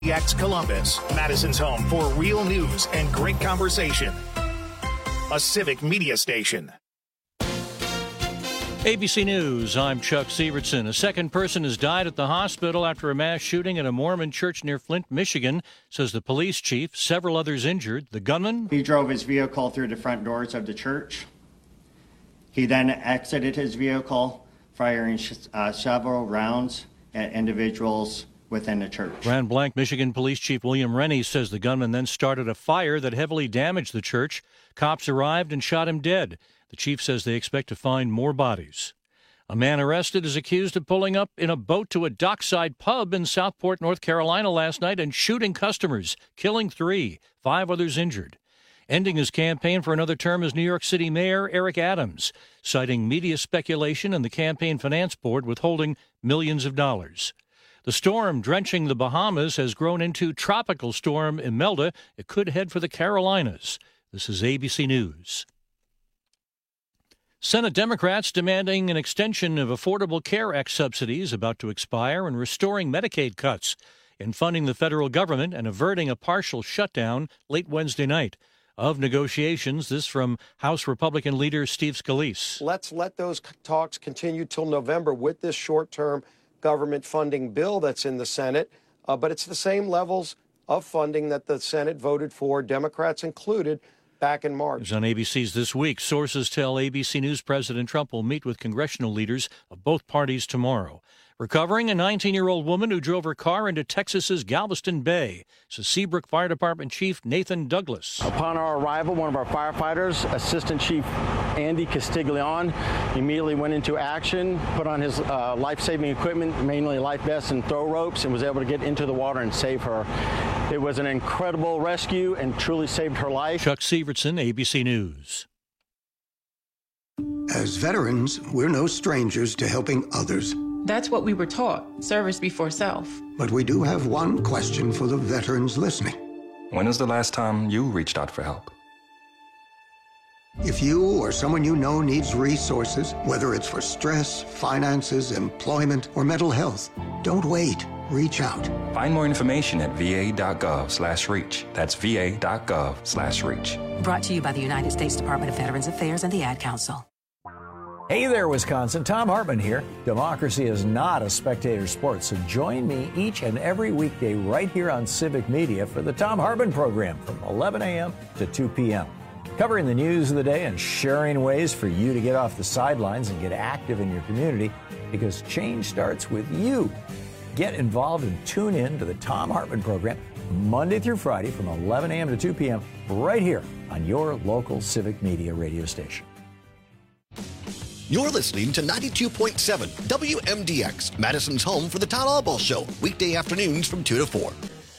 WMDX Columbus, Madison's home for real news and great conversation. A civic media station. ABC News, I'm Chuck Sievertson. A second person has died at the hospital after a mass shooting at a Mormon church near Flint, Michigan, says the police chief. Several others injured. The gunman? He drove his vehicle through the front doors of the church. He then exited his vehicle, firing several rounds at individuals within the church. Grand Blanc, Michigan Police Chief William Rennie says the gunman then started a fire that heavily damaged the church. Cops arrived and shot him dead. The chief says they expect to find more bodies. A man arrested is accused of pulling up in a boat to a dockside pub in Southport, North Carolina last night and shooting customers, killing 3, 5 others injured. Ending his campaign for another term as New York City Mayor Eric Adams, citing media speculation and the campaign finance board withholding millions of dollars. The storm drenching the Bahamas has grown into Tropical Storm Imelda. It could head for the Carolinas. This is ABC News. Senate Democrats demanding an extension of Affordable Care Act subsidies about to expire and restoring Medicaid cuts in funding the federal government and averting a partial shutdown late Wednesday night. Of negotiations, this from House Republican leader Steve Scalise. Let's let those talks continue till November with this short-term government funding bill that's in the Senate, but it's the same levels of funding that the Senate voted for, Democrats included, back in March. As on ABC's This Week, sources tell ABC News President Trump will meet with congressional leaders of both parties tomorrow. Recovering, a 19-year-old woman who drove her car into Texas's Galveston Bay, says Seabrook Fire Department Chief Nathan Douglas. Upon our arrival, one of our firefighters, Assistant Chief Andy Castiglione, immediately went into action, put on his life-saving equipment, mainly life vests and throw ropes, and was able to get into the water and save her. It was an incredible rescue and truly saved her life. Chuck Sievertson, ABC News. As veterans, we're no strangers to helping others. That's what we were taught, service before self. But we do have one question for the veterans listening. When was the last time you reached out for help? If you or someone you know needs resources, whether it's for stress, finances, employment, or mental health, don't wait. Reach out. Find more information at va.gov/reach. That's va.gov/reach. Brought to you by the United States Department of Veterans Affairs and the Ad Council. Hey there, Wisconsin. Tom Hartman here. Democracy is not a spectator sport, so join me each and every weekday right here on Civic Media for the Tom Hartman program from 11 a.m. to 2 p.m. Covering the news of the day and sharing ways for you to get off the sidelines and get active in your community, because change starts with you. Get involved and tune in to the Tom Hartman program Monday through Friday from 11 a.m. to 2 p.m. right here on your local Civic Media radio station. You're listening to 92.7 WMDX, Madison's home for the Todd Albaugh Show, weekday afternoons from 2 to 4.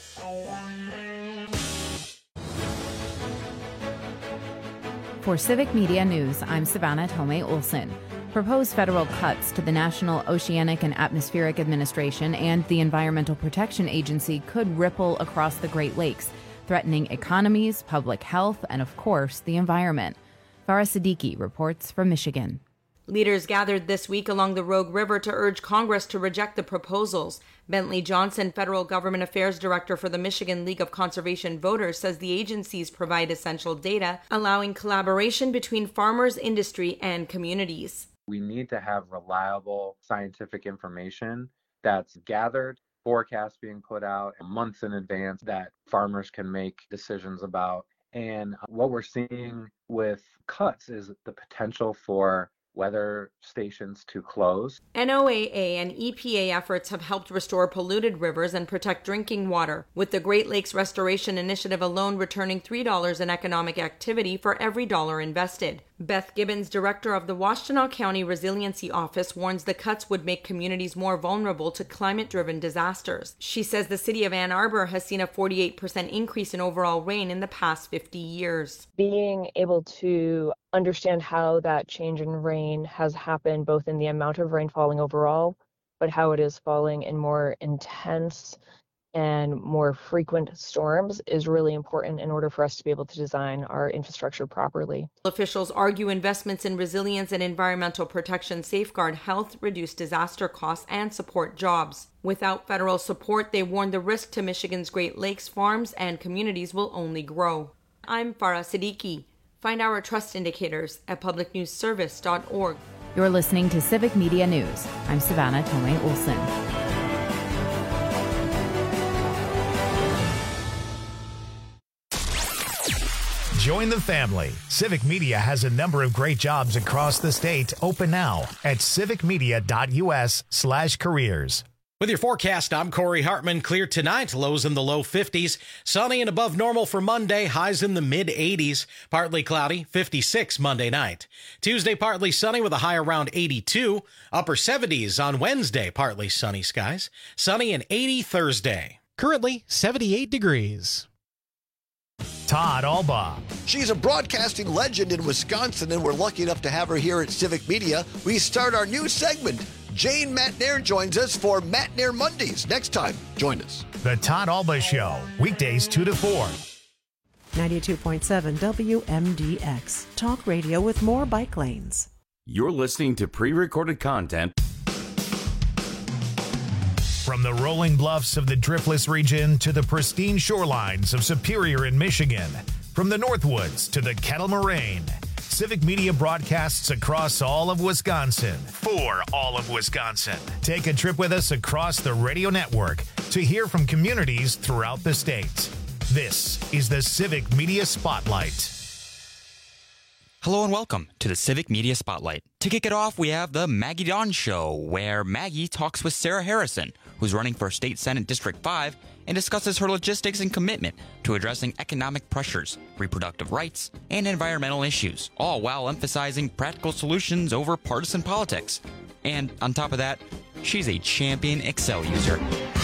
For Civic Media News, I'm Savannah Tomei-Olson. Proposed federal cuts to the National Oceanic and Atmospheric Administration and the Environmental Protection Agency could ripple across the Great Lakes, threatening economies, public health, and, of course, the environment. Farah Siddiqui reports from Michigan. Leaders gathered this week along the Rogue River to urge Congress to reject the proposals. Bentley Johnson, Federal Government Affairs Director for the Michigan League of Conservation Voters, says the agencies provide essential data, allowing collaboration between farmers, industry, and communities. We need to have reliable scientific information that's gathered, forecasts being put out months in advance that farmers can make decisions about. And what we're seeing with cuts is the potential for weather stations to close. NOAA and EPA efforts have helped restore polluted rivers and protect drinking water, with the Great Lakes Restoration Initiative alone returning $3 in economic activity for every dollar invested. Beth Gibbons, director of the Washtenaw County Resiliency Office, warns the cuts would make communities more vulnerable to climate-driven disasters. She says the city of Ann Arbor has seen a 48% increase in overall rain in the past 50 years. Being able to understand how that change in rain has happened, both in the amount of rain falling overall, but how it is falling in more intense and more frequent storms is really important in order for us to be able to design our infrastructure properly. Officials argue investments in resilience and environmental protection safeguard health, reduce disaster costs, and support jobs. Without federal support, they warn the risk to Michigan's Great Lakes farms and communities will only grow. I'm Farah Siddiqui. Find our trust indicators at publicnewsservice.org. You're listening to Civic Media News. I'm Savannah Tomei Olson. Join the family. Civic Media has a number of great jobs across the state open now at civicmedia.us/careers. With your forecast, I'm Corey Hartman. Clear tonight, lows in the low 50s. Sunny and above normal for Monday, highs in the mid-80s. Partly cloudy, 56 Monday night. Tuesday, partly sunny with a high around 82. Upper 70s on Wednesday, partly sunny skies. Sunny and 80 Thursday. Currently, 78 degrees. Todd Albaugh. She's a broadcasting legend in Wisconsin, and we're lucky enough to have her here at Civic Media. We start our new segment. Jane Matnair joins us for Matnair Mondays. Next time, join us. The Todd Albaugh Show, weekdays 2 to 4. 92.7 WMDX. Talk radio with more bike lanes. You're listening to pre-recorded content. From the rolling bluffs of the Driftless region to the pristine shorelines of Superior in Michigan, from the Northwoods to the Kettle Moraine, Civic Media broadcasts across all of Wisconsin for all of Wisconsin. Take a trip with us across the radio network to hear from communities throughout the state. This is the Civic Media Spotlight. Hello and welcome to the Civic Media Spotlight. To kick it off, we have the Maggie Dawn Show, where Maggie talks with Sarah Harrison, who's running for State Senate District 5, and discusses her logistics and commitment to addressing economic pressures, reproductive rights, and environmental issues, all while emphasizing practical solutions over partisan politics. And on top of that, she's a champion Excel user.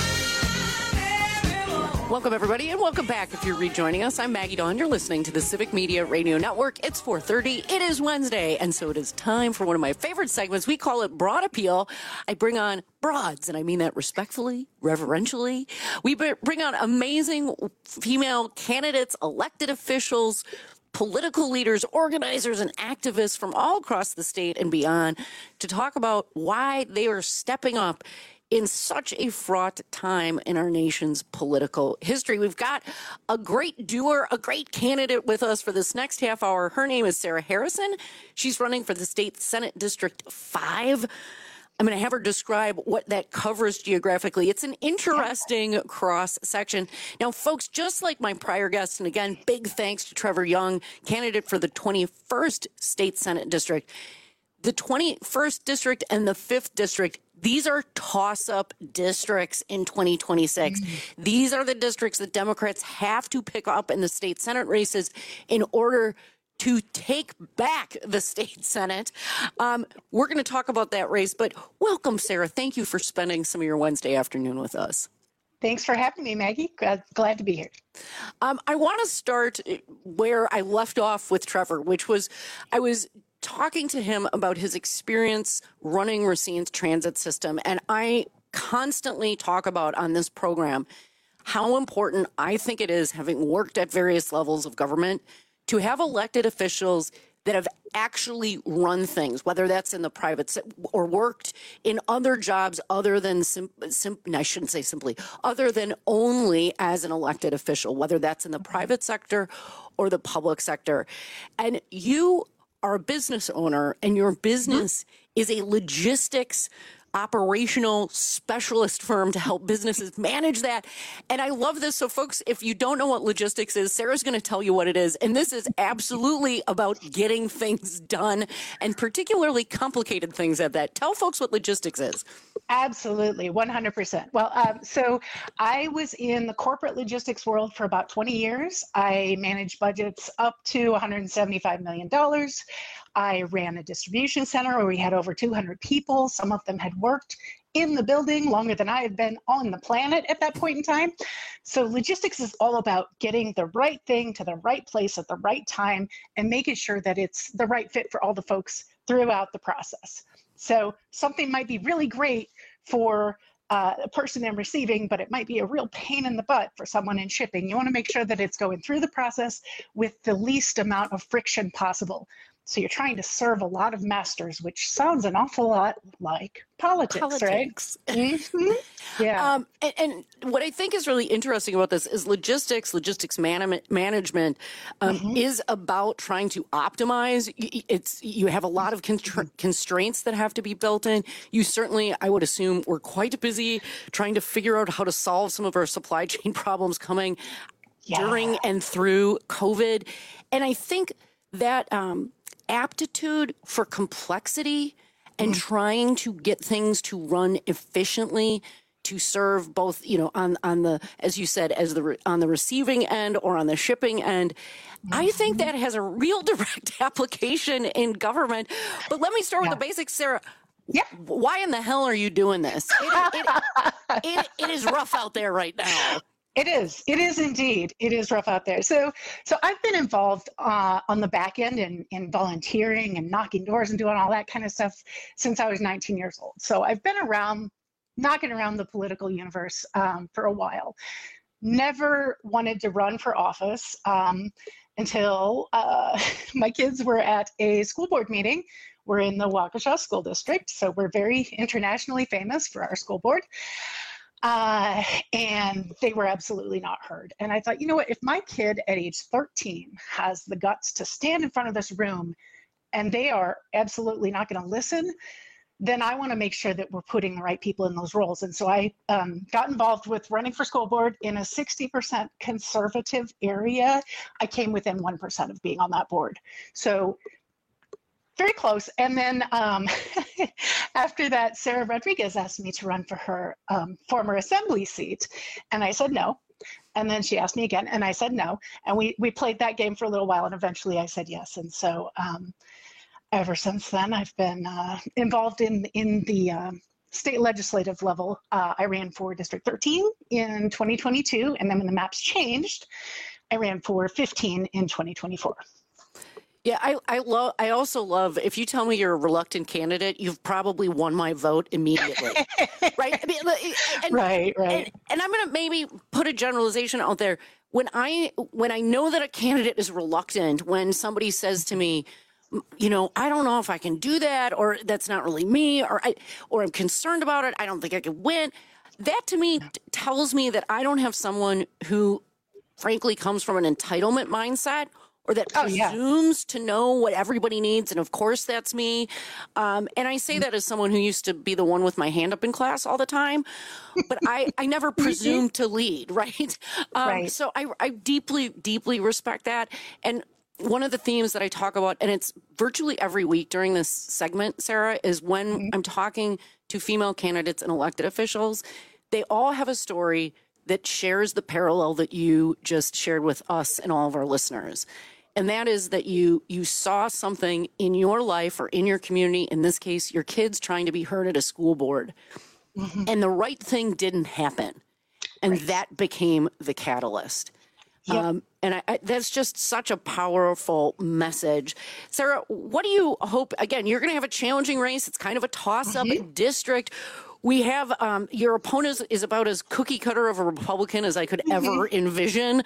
Welcome, everybody, and welcome back if you're rejoining us. I'm Maggie Dawn. You're listening to the Civic Media Radio Network. It's 4:30. It is Wednesday, and so it is time for one of my favorite segments. We call it Broad Appeal. I bring on broads, and I mean that respectfully, reverentially. We bring on amazing female candidates, elected officials, political leaders, organizers, and activists from all across the state and beyond to talk about why they are stepping up in such a fraught time in our nation's political history. We've got a great doer, a great candidate with us for this next half hour. Her name is Sarah Harrison. She's running for the State Senate District 5. I'm going to have her describe what that covers geographically. It's an interesting cross section. Now, folks, just like my prior guests, and again, big thanks to Trevor Young, candidate for the 21st State Senate District. The 21st District and the 5th District, these are toss-up districts in 2026. These are the districts that Democrats have to pick up in the state Senate races in order to take back the state Senate. We're going to talk about that race, but welcome, Sarah. Thank you for spending some of your Wednesday afternoon with us. Thanks for having me, Maggie. Glad to be here. I want to start where I left off with Trevor, which was I was talking to him about his experience running Racine's transit system. And I constantly talk about on this program how important I think it is, having worked at various levels of government, to have elected officials that have actually run things, whether that's in the private or worked in other jobs other than I shouldn't say simply, other than only as an elected official, whether that's in the private sector or the public sector. And you are a business owner, and your business is a logistics operational specialist firm to help businesses manage that. And I love this. So folks, if you don't know what logistics is, Sarah's going to tell you what it is. And this is absolutely about getting things done, and particularly complicated things at that. Tell folks what logistics is. Absolutely, 100%. Well, so I was in the corporate logistics world for about 20 years. I managed budgets up to $175 million. I ran a distribution center where we had over 200 people. Some of them had worked in the building longer than I had been on the planet at that point in time. So logistics is all about getting the right thing to the right place at the right time and making sure that it's the right fit for all the folks throughout the process. So something might be really great for person in receiving, but it might be a real pain in the butt for someone in shipping. You want to make sure that it's going through the process with the least amount of friction possible. So you're trying to serve a lot of masters, which sounds an awful lot like politics. Right? Mm-hmm. Yeah. And what I think is really interesting about this is logistics management is about trying to optimize. You have a lot of constraints that have to be built in. You certainly, I would assume, were quite busy trying to figure out how to solve some of our supply chain problems coming during and through COVID. And I think that aptitude for complexity and trying to get things to run efficiently to serve both, on the, as you said, on the receiving end or on the shipping end. I think that has a real direct application in government. But let me start with the basics, Sarah. Yeah. Why in the hell are you doing this? It is rough out there right now. It is. It is indeed. It is rough out there. So I've been involved on the back end in volunteering and knocking doors and doing all that kind of stuff since I was 19 years old. So I've been knocking around the political universe for a while. Never wanted to run for office until my kids were at a school board meeting. We're in the Waukesha School District, so we're very internationally famous for our school board. And they were absolutely not heard. And I thought, you know what, if my kid at age 13 has the guts to stand in front of this room and they are absolutely not going to listen, then I want to make sure that we're putting the right people in those roles. And so I got involved with running for school board in a 60% conservative area. I came within 1% of being on that board. So very close. And then after that, Sarah Rodriguez asked me to run for her former assembly seat. And I said no. And then she asked me again, and I said no. And we played that game for a little while, and eventually I said yes. And so ever since then, I've been involved in the state legislative level. I ran for District 13 in 2022, and then when the maps changed, I ran for 15 in 2024. Yeah, I also love, if you tell me you're a reluctant candidate, you've probably won my vote immediately. Right? I mean, right. And I'm going to maybe put a generalization out there. When I know that a candidate is reluctant, when somebody says to me, I don't know if I can do that, or that's not really me, or I'm concerned about it, I don't think I can win. That to me tells me that I don't have someone who frankly comes from an entitlement mindset, or that presumes to know what everybody needs. And of course, that's me. And I say that as someone who used to be the one with my hand up in class all the time. But I never presumed to lead, right? So I deeply, deeply respect that. And one of the themes that I talk about, and it's virtually every week during this segment, Sarah, is when I'm talking to female candidates and elected officials, they all have a story that shares the parallel that you just shared with us and all of our listeners. And that is that you saw something in your life or in your community, in this case, your kids trying to be heard at a school board, and the right thing didn't happen. And that became the catalyst. Yep. And that's just such a powerful message. Sarah, what do you hope? Again, you're going to have a challenging race. It's kind of a toss-up district. We have your opponent is about as cookie cutter of a Republican as I could ever envision.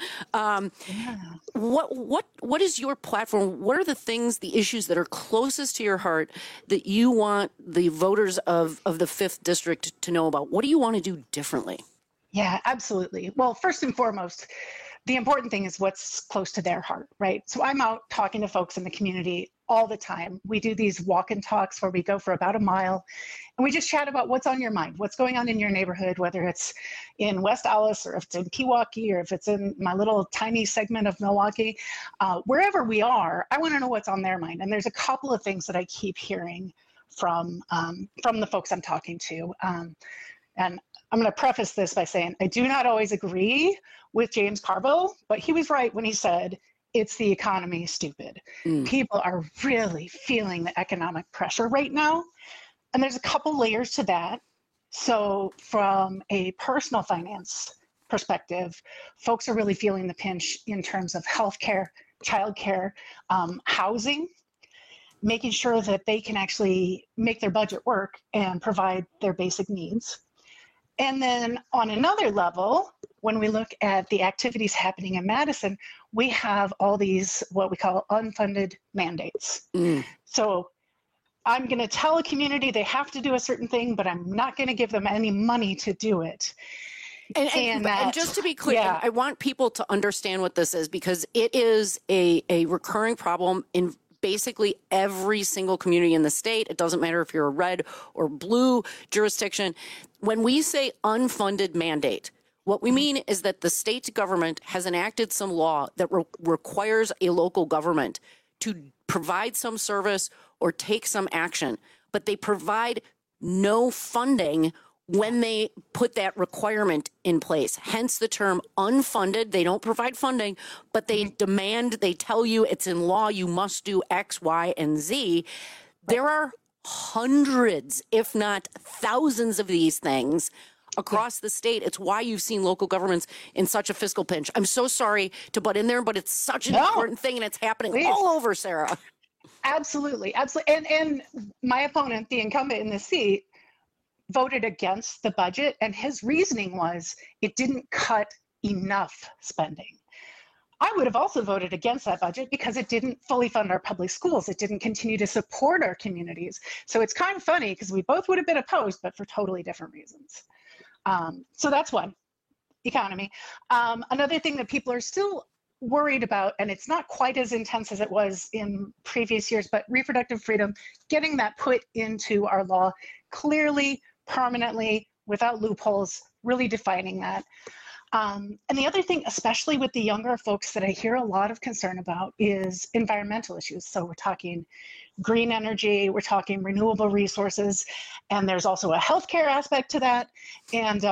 What is your platform? What are the things, the issues that are closest to your heart that you want the voters of the 5th District to know about? What do you want to do differently? Yeah, absolutely. Well, first and foremost, the important thing is what's close to their heart, right? So I'm out talking to folks in the community all the time. We do these walk and talks where we go for about a mile and we just chat about what's on your mind, what's going on in your neighborhood, whether it's in West Allis or if it's in Pewaukee or if it's in my little tiny segment of Milwaukee. Wherever we are, I want to know what's on their mind. And there's a couple of things that I keep hearing from the folks I'm talking to. And I'm going to preface this by saying I do not always agree with James Carville, but he was right when he said, it's the economy, stupid. People are really feeling the economic pressure right now. And there's a couple layers to that. So from a personal finance perspective, folks are really feeling the pinch in terms of healthcare, childcare, housing, making sure that they can actually make their budget work and provide their basic needs. And then on another level, when we look at the activities happening in Madison, we have all these what we call unfunded mandates. So I'm going to tell a community they have to do a certain thing, but I'm not going to give them any money to do it. And just to be clear, I want people to understand what this is, because it is a recurring problem in basically every single community in the state. It doesn't matter if you're a red or blue jurisdiction. When we say unfunded mandate, what we mean is that the state government has enacted some law that requires a local government to provide some service or take some action, but they provide no funding when they put that requirement in place. Hence the term unfunded. They don't provide funding, but they demand, they tell you it's in law, you must do X, Y, and Z. There are hundreds, if not thousands of these things across the state. It's why you've seen local governments in such a fiscal pinch. I'm so sorry to butt in there, but it's such an important thing, and it's happening all over, Sarah. Absolutely. And my opponent, the incumbent in the seat, voted against the budget, and his reasoning was it didn't cut enough spending. I would have also voted against that budget because it didn't fully fund our public schools. It didn't continue to support our communities. So it's kind of funny because we both would have been opposed, but for totally different reasons. So that's one, economy. Another thing that people are still worried about, and it's not quite as intense as it was in previous years, but reproductive freedom, getting that put into our law clearly, permanently, without loopholes, really defining that. And the other thing, especially with the younger folks, that I hear a lot of concern about is environmental issues. So we're talking green energy, we're talking renewable resources, and there's also a healthcare aspect to that. And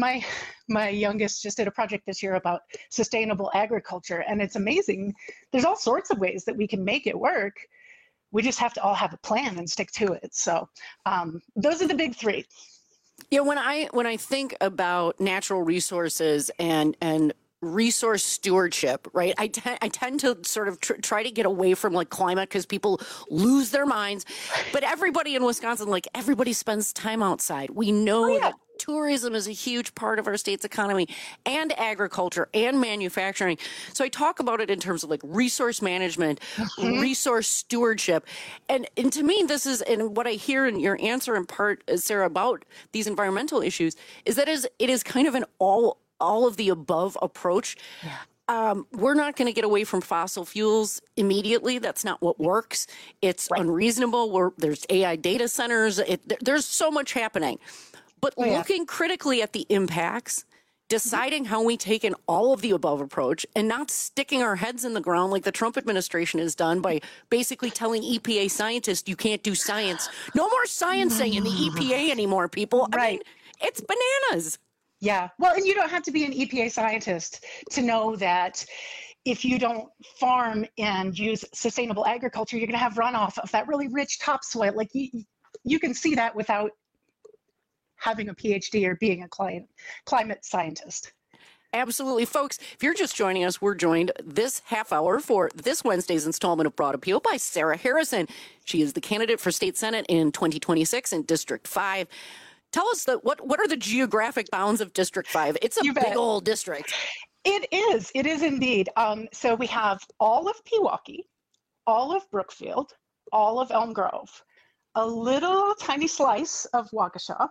my youngest just did a project this year about sustainable agriculture, and it's amazing. There's all sorts of ways that we can make it work. We just have to all have a plan and stick to it. So those are the big three. Yeah, when I think about natural resources and resource stewardship, right? I tend to sort of try to get away from like climate because people lose their minds. But everybody in Wisconsin, like everybody spends time outside. We know that tourism is a huge part of our state's economy, and agriculture and manufacturing. So I talk about it in terms of like resource management, resource stewardship. And to me, this is, and what I hear in your answer in part, Sarah, about these environmental issues is that it is kind of an all of the above approach. We're not going to get away from fossil fuels immediately. That's not what works. It's unreasonable. There's AI data centers. There's so much happening. But looking critically at the impacts, deciding how we take an all of the above approach, and not sticking our heads in the ground like the Trump administration has done by basically telling EPA scientists you can't do science. No more sciencing in the EPA anymore, people. I mean, it's bananas. Yeah. Well, and you don't have to be an EPA scientist to know that if you don't farm and use sustainable agriculture, you're going to have runoff of that really rich topsoil. Like you can see that without having a PhD or being a climate scientist. Absolutely. Folks, if you're just joining us, we're joined this half hour for this Wednesday's installment of Broad Appeal by Sarah Harrison. She is the candidate for state senate in 2026 in District 5. Tell us what are the geographic bounds of District 5? It's a big old district. It is indeed. So we have all of Pewaukee, all of Brookfield, all of Elm Grove, a little tiny slice of Waukesha,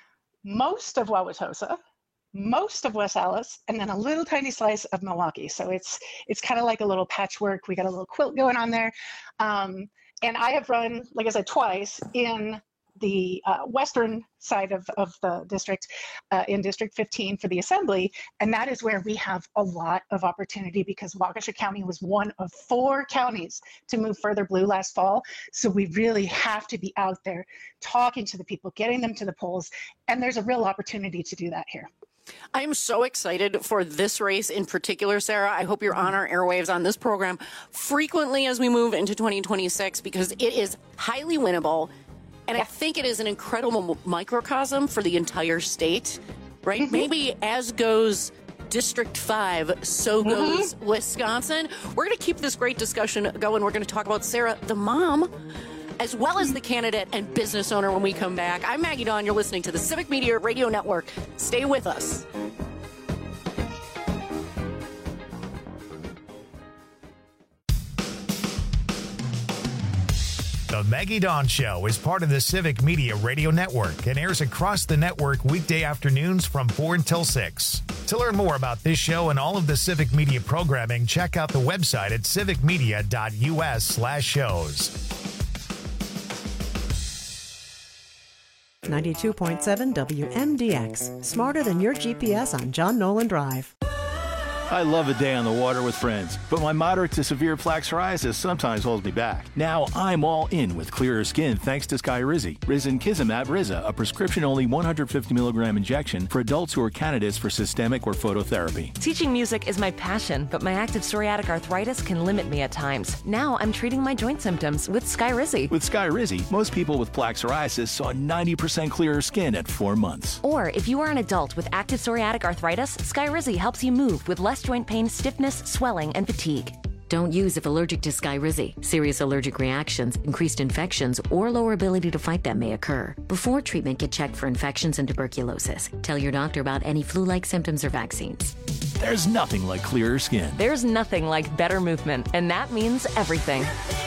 most of Wauwatosa, most of West Allis, and then a little tiny slice of Milwaukee. So it's kind of like a little patchwork. We got a little quilt going on there. And I have run, like I said, twice in the western side of the district, in District 15 for the Assembly, and that is where we have a lot of opportunity because Waukesha County was one of 4 counties to move further blue last fall. So we really have to be out there talking to the people, getting them to the polls, and there's a real opportunity to do that here. I am so excited for this race in particular, Sarah. I hope you're on our airwaves on this program frequently as we move into 2026 because it is highly winnable. And I think it is an incredible microcosm for the entire state, right? Maybe as goes District 5, so goes Wisconsin. We're going to keep this great discussion going. We're going to talk about Sarah, the mom, as well as the candidate and business owner when we come back. I'm Maggie Dawn. You're listening to the Civic Media Radio Network. Stay with us. The Maggie Dawn Show is part of the Civic Media Radio Network and airs across the network weekday afternoons from 4 until 6. To learn more about this show and all of the Civic Media programming, check out the website at civicmedia.us/shows. 92.7 WMDX. Smarter than your GPS on John Nolan Drive. I love a day on the water with friends, but my moderate to severe plaque psoriasis sometimes holds me back. Now I'm all in with clearer skin thanks to Skyrizi. Risankizumab Riza, a prescription-only 150 milligram injection for adults who are candidates for systemic or phototherapy. Teaching music is my passion, but my active psoriatic arthritis can limit me at times. Now I'm treating my joint symptoms with Skyrizi. With Skyrizi, most people with plaque psoriasis saw 90% clearer skin at 4 months. Or if you are an adult with active psoriatic arthritis, Skyrizi helps you move with less joint pain, stiffness, swelling, and fatigue. Don't use if allergic to Skyrizi. Serious allergic reactions, increased infections, or lower ability to fight them may occur. Before treatment, get checked for infections and tuberculosis. Tell your doctor about any flu-like symptoms or vaccines. There's nothing like clearer skin. There's nothing like better movement, and that means everything.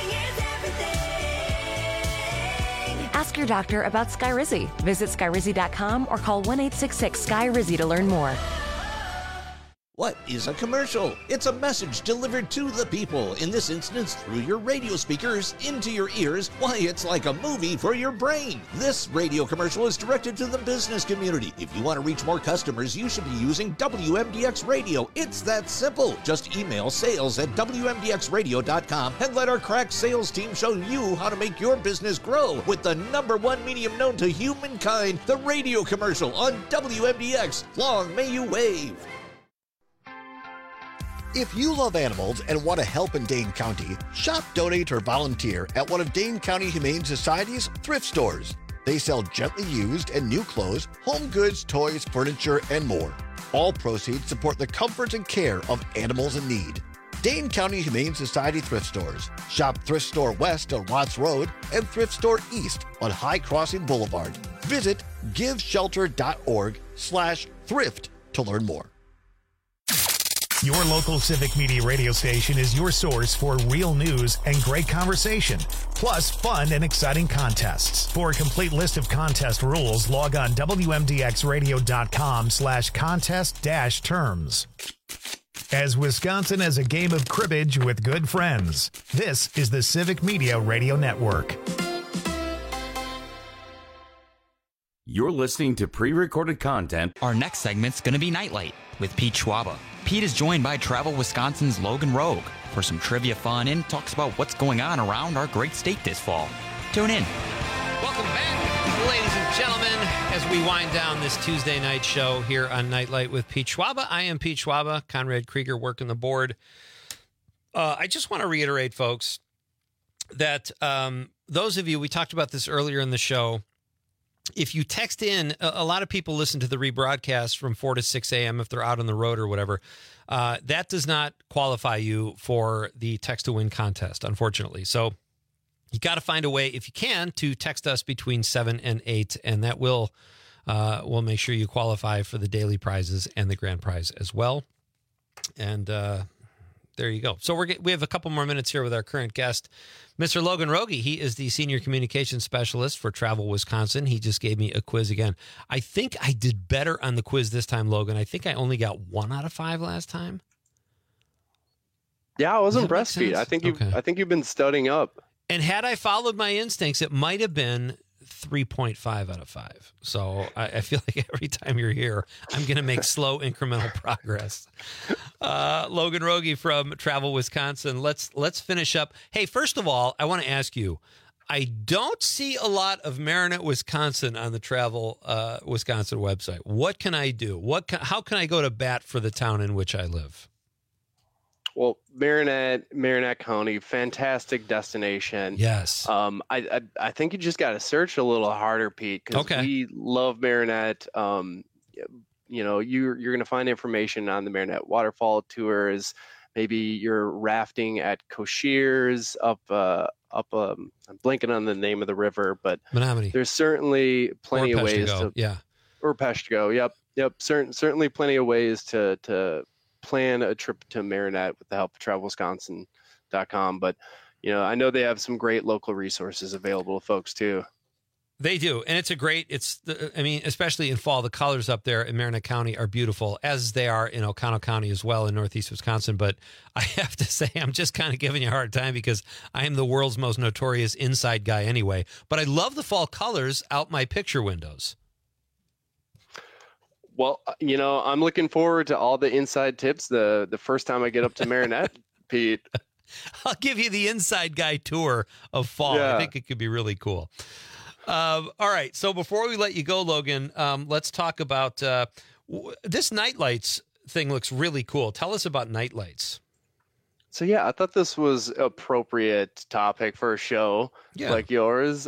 Ask your doctor about Skyrizi. Visit Skyrizi.com or call 1-866-SKY-RIZZI to learn more. What is a commercial? It's a message delivered to the people, in this instance through your radio speakers, into your ears. Why, it's like a movie for your brain. This radio commercial is directed to the business community. If you want to reach more customers, you should be using WMDX Radio. It's that simple. Just email sales@WMDXradio.com and let our crack sales team show you how to make your business grow with the #1 medium known to humankind, the radio commercial on WMDX. Long may you wave. If you love animals and want to help in Dane County, shop, donate, or volunteer at one of Dane County Humane Society's thrift stores. They sell gently used and new clothes, home goods, toys, furniture, and more. All proceeds support the comfort and care of animals in need. Dane County Humane Society thrift stores. Shop Thrift Store West on Watts Road and Thrift Store East on High Crossing Boulevard. Visit giveshelter.org/thrift to learn more. Your local Civic Media radio station is your source for real news and great conversation, plus fun and exciting contests. For a complete list of contest rules, log on WMDXradio.com/contest-terms. As Wisconsin as a game of cribbage with good friends, this is the Civic Media Radio Network. You're listening to pre-recorded content. Our next segment's going to be Nightlight with Pete Schwaba. Pete is joined by Travel Wisconsin's Logan Rogue for some trivia fun and talks about what's going on around our great state this fall. Tune in. Welcome back, ladies and gentlemen, as we wind down this Tuesday night show here on Nightlight with Pete Schwaba. I am Pete Schwaba, Conrad Krieger working the board. I just want to reiterate, folks, that those of you, we talked about this earlier in the show, if you text in, a lot of people listen to the rebroadcast from 4 to 6 a.m. if they're out on the road or whatever. That does not qualify you for the text to win contest, unfortunately. So you got to find a way, if you can, to text us between 7 and 8, and that will make sure you qualify for the daily prizes and the grand prize as well. And there you go. So we have a couple more minutes here with our current guest, Mr. Logan Rogie. He is the Senior Communications Specialist for Travel Wisconsin. He just gave me a quiz again. I think I did better on the quiz this time, Logan. I think I only got 1 out of 5 last time. Yeah, I was impressed, Pete. I think you've been studying up. And had I followed my instincts, it might have been 3.5 out of 5. So I feel like every time you're here, I'm going to make slow incremental progress. Logan Rogie from Travel Wisconsin. Let's finish up. Hey, first of all, I want to ask you, I don't see a lot of Marinette, Wisconsin on the Travel Wisconsin website. What can I do? How can I go to bat for the town in which I live? Well, Marinette County, fantastic destination. Yes. I think you just got to search a little harder, Pete, because we love Marinette. You're going to find information on the Marinette Waterfall Tours, maybe you're rafting at Cocchiers I'm blanking on the name of the river, but Menominee. There's certainly plenty of ways to or Peshtigo. Yep. Certainly plenty of ways to plan a trip to Marinette with the help of TravelWisconsin.com. But I know they have some great local resources available to folks too. They do, and especially in fall, the colors up there in Marinette County are beautiful, as they are in Oconto County as well in northeast Wisconsin. But I have to say, I'm just kind of giving you a hard time because I am the world's most notorious inside guy anyway. But I love the fall colors out my picture windows. Well, I'm looking forward to all the inside tips the first time I get up to Marinette, Pete. I'll give you the inside guy tour of fall. Yeah. I think it could be really cool. All right. So before we let you go, Logan, let's talk about this Nightlights thing. Looks really cool. Tell us about Nightlights. So, I thought this was appropriate topic for a show like yours.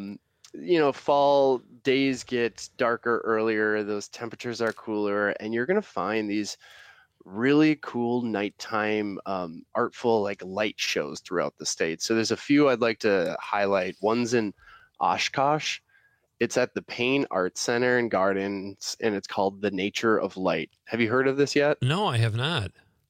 Fall days get darker earlier. Those temperatures are cooler, and you're going to find these really cool nighttime artful light shows throughout the state. So there's a few I'd like to highlight. One's in Oshkosh. It's at the Payne Art Center and Gardens, and it's called The Nature of Light. Have you heard of this yet? No, I have not.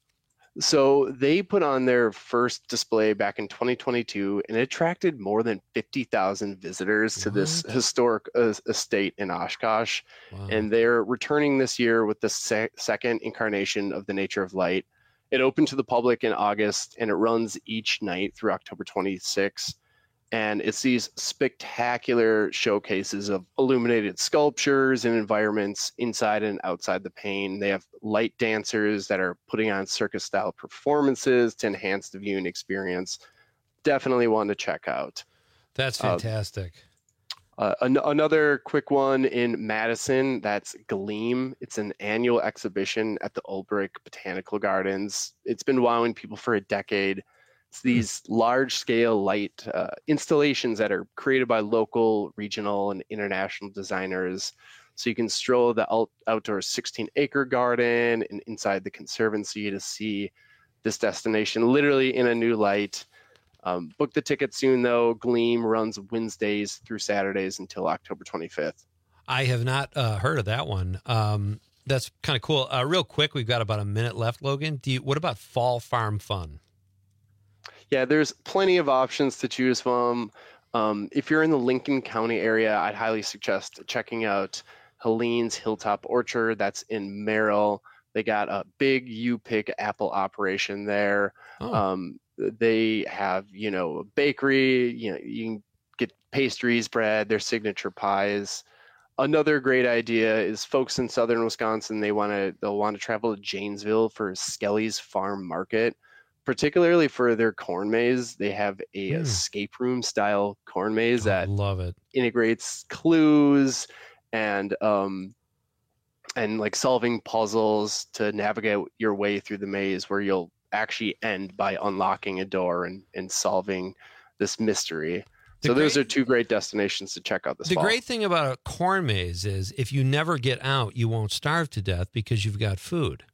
So they put on their first display back in 2022, and it attracted more than 50,000 visitors to this historic estate in Oshkosh. Wow. And they're returning this year with the second incarnation of The Nature of Light. It opened to the public in August, and it runs each night through October 26th. And it's these spectacular showcases of illuminated sculptures and environments inside and outside the Payne. They have light dancers that are putting on circus-style performances to enhance the viewing experience. Definitely one to check out. That's fantastic. Another quick one in Madison, that's Gleam. It's an annual exhibition at the Ulbrich Botanical Gardens. It's been wowing people for a decade. It's these large-scale light installations that are created by local, regional, and international designers. So you can stroll the outdoor 16-acre garden and inside the conservancy to see this destination literally in a new light. Book the ticket soon, though. Gleam runs Wednesdays through Saturdays until October 25th. I have not heard of that one. That's kind of cool. Real quick, we've got about a minute left, Logan. What about Fall Farm Fun? Yeah, there's plenty of options to choose from. If you're in the Lincoln County area, I'd highly suggest checking out Helene's Hilltop Orchard. That's in Merrill. They got a big U-Pick apple operation there. They have, a bakery. You can get pastries, bread, their signature pies. Another great idea is folks in southern Wisconsin. They'll want to travel to Janesville for Skelly's Farm Market. Particularly for their corn maze, they have a escape room style corn maze that integrates clues and solving puzzles to navigate your way through the maze, where you'll actually end by unlocking a door and solving this mystery. Those are two great destinations to check out this fall. The great thing about a corn maze is if you never get out, you won't starve to death because you've got food.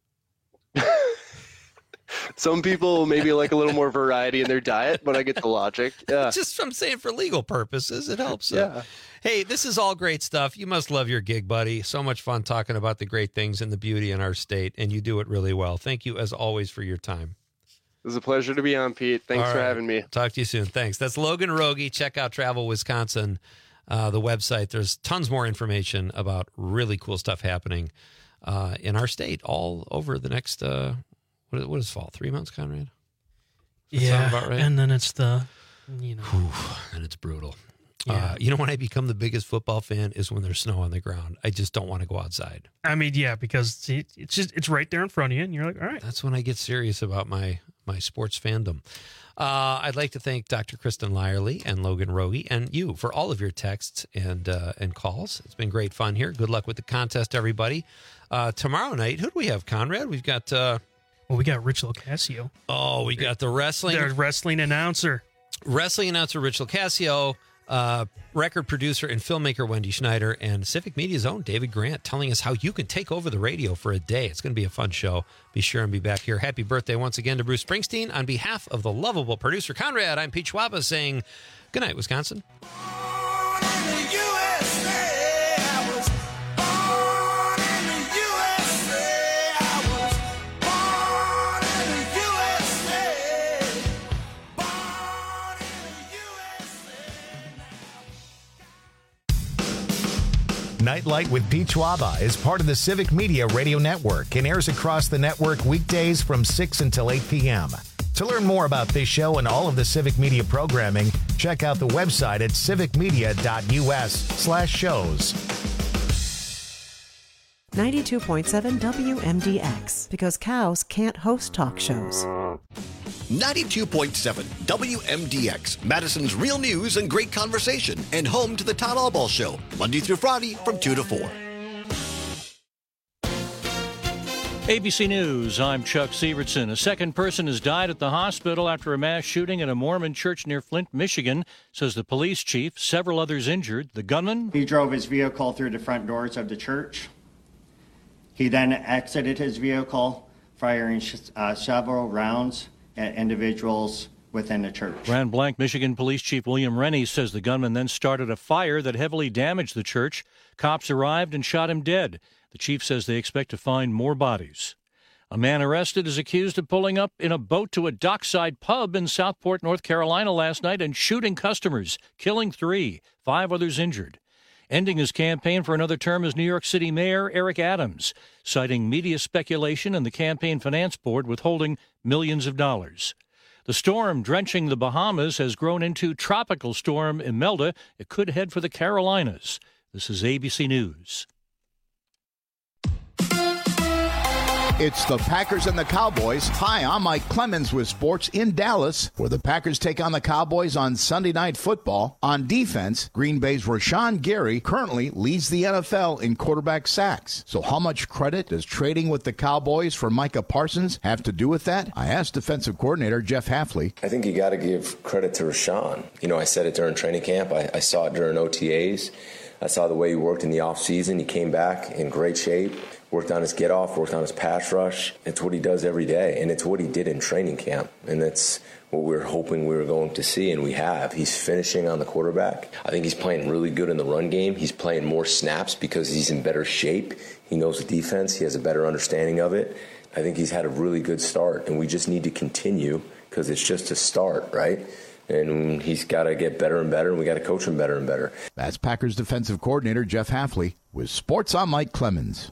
Some people maybe like a little more variety in their diet, but I get the logic. Yeah. Just I'm saying for legal purposes, it helps. Yeah. Hey, this is all great stuff. You must love your gig, buddy. So much fun talking about the great things and the beauty in our state, and you do it really well. Thank you, as always, for your time. It was a pleasure to be on, Pete. Thanks for having me. Talk to you soon. Thanks. That's Logan Rogie. Check out Travel Wisconsin, the website. There's tons more information about really cool stuff happening in our state all over the next what is fall? 3 months, Conrad? Yeah, about right? And then it's and it's brutal. Yeah. When I become the biggest football fan is when there's snow on the ground. I just don't want to go outside. I mean, yeah, because it's right there in front of you, and you're like, all right. That's when I get serious about my sports fandom. I'd like to thank Dr. Kristen Lyerly and Logan Rogie and you for all of your texts and calls. It's been great fun here. Good luck with the contest, everybody. Tomorrow night, who do we have, Conrad? We've got... we got Rich LoCascio. Oh, we got the wrestling announcer. Wrestling announcer Rich LoCascio. record producer and filmmaker Wendy Schneider, and Civic Media's own David Grant telling us how you can take over the radio for a day. It's going to be a fun show. Be sure and be back here. Happy birthday once again to Bruce Springsteen. On behalf of the lovable producer Conrad, I'm Pete Schwaba saying good night, Wisconsin. Nightlight with Pete Schwaba is part of the Civic Media Radio Network and airs across the network weekdays from 6 until 8 p.m. To learn more about this show and all of the Civic Media programming, check out the website at civicmedia.us/shows. 92.7 WMDX, because cows can't host talk shows. 92.7 WMDX, Madison's real news and great conversation, and home to the Todd Allball Show, Monday through Friday from 2 to 4. ABC News, I'm Chuck Sievertson. A second person has died at the hospital after a mass shooting at a Mormon church near Flint, Michigan, says the police chief. Several others injured. The gunman? He drove his vehicle through the front doors of the church. He then exited his vehicle, firing several rounds at individuals within the church. Grand Blanc, Michigan Police Chief William Rennie says the gunman then started a fire that heavily damaged the church. Cops arrived and shot him dead. The chief says they expect to find more bodies. A man arrested is accused of pulling up in a boat to a dockside pub in Southport, North Carolina last night and shooting customers, killing 3, 5 others injured. Ending his campaign for another term as New York City Mayor Eric Adams, citing media speculation and the Campaign Finance Board withholding millions of dollars. The storm drenching the Bahamas has grown into Tropical Storm Imelda. It could head for the Carolinas. This is ABC News. It's the Packers and the Cowboys. Hi, I'm Mike Clemens with sports in Dallas, where the Packers take on the Cowboys on Sunday Night Football. On defense, Green Bay's Rashawn Gary currently leads the NFL in quarterback sacks. So how much credit does trading with the Cowboys for Micah Parsons have to do with that? I asked defensive coordinator Jeff Hafley. I think you got to give credit to Rashawn. You know, I said it during training camp. I saw it during OTAs. I saw the way he worked in the offseason. He came back in great shape. Worked on his get-off, worked on his pass rush. It's what he does every day, and it's what he did in training camp. And that's what we were hoping we were going to see, and we have. He's finishing on the quarterback. I think he's playing really good in the run game. He's playing more snaps because he's in better shape. He knows the defense. He has a better understanding of it. I think he's had a really good start, and we just need to continue because it's just a start, right? And he's got to get better and better, and we got to coach him better and better. That's Packers defensive coordinator Jeff Hafley with Sports. I'm Mike Clemens.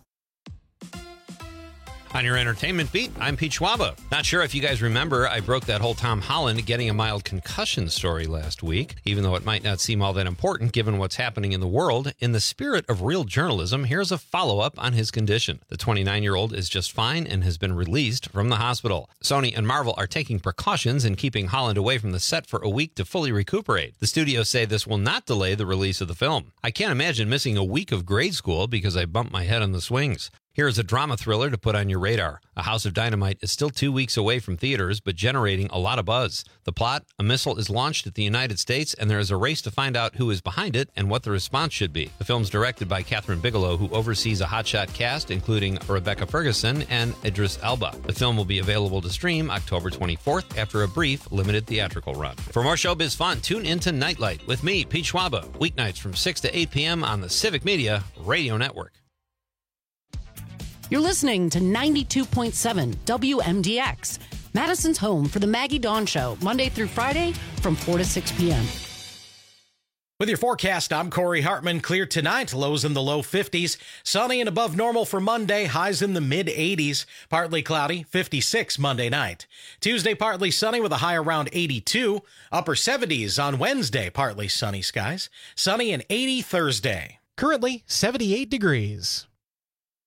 On your entertainment beat, I'm Pete Schwaba. Not sure if you guys remember, I broke that whole Tom Holland getting a mild concussion story last week, even though it might not seem all that important given what's happening in the world. In the spirit of real journalism, here's a follow-up on his condition. The 29-year-old is just fine and has been released from the hospital. Sony and Marvel are taking precautions in keeping Holland away from the set for a week to fully recuperate. The studios say this will not delay the release of the film. I can't imagine missing a week of grade school because I bumped my head on the swings. Here is a drama thriller to put on your radar. A House of Dynamite is still 2 weeks away from theaters, but generating a lot of buzz. The plot, a missile is launched at the United States, and there is a race to find out who is behind it and what the response should be. The film's directed by Catherine Bigelow, who oversees a hotshot cast, including Rebecca Ferguson and Idris Elba. The film will be available to stream October 24th after a brief, limited theatrical run. For more showbiz fun, tune into Nightlight with me, Pete Schwaba, weeknights from 6 to 8 p.m. on the Civic Media Radio Network. You're listening to 92.7 WMDX, Madison's home for the Maggie Dawn Show, Monday through Friday from 4 to 6 p.m. With your forecast, I'm Corey Hartman. Clear tonight, lows in the low 50s. Sunny and above normal for Monday, highs in the mid-80s. Partly cloudy, 56 Monday night. Tuesday, partly sunny with a high around 82. Upper 70s on Wednesday, partly sunny skies. Sunny and 80 Thursday. Currently, 78 degrees.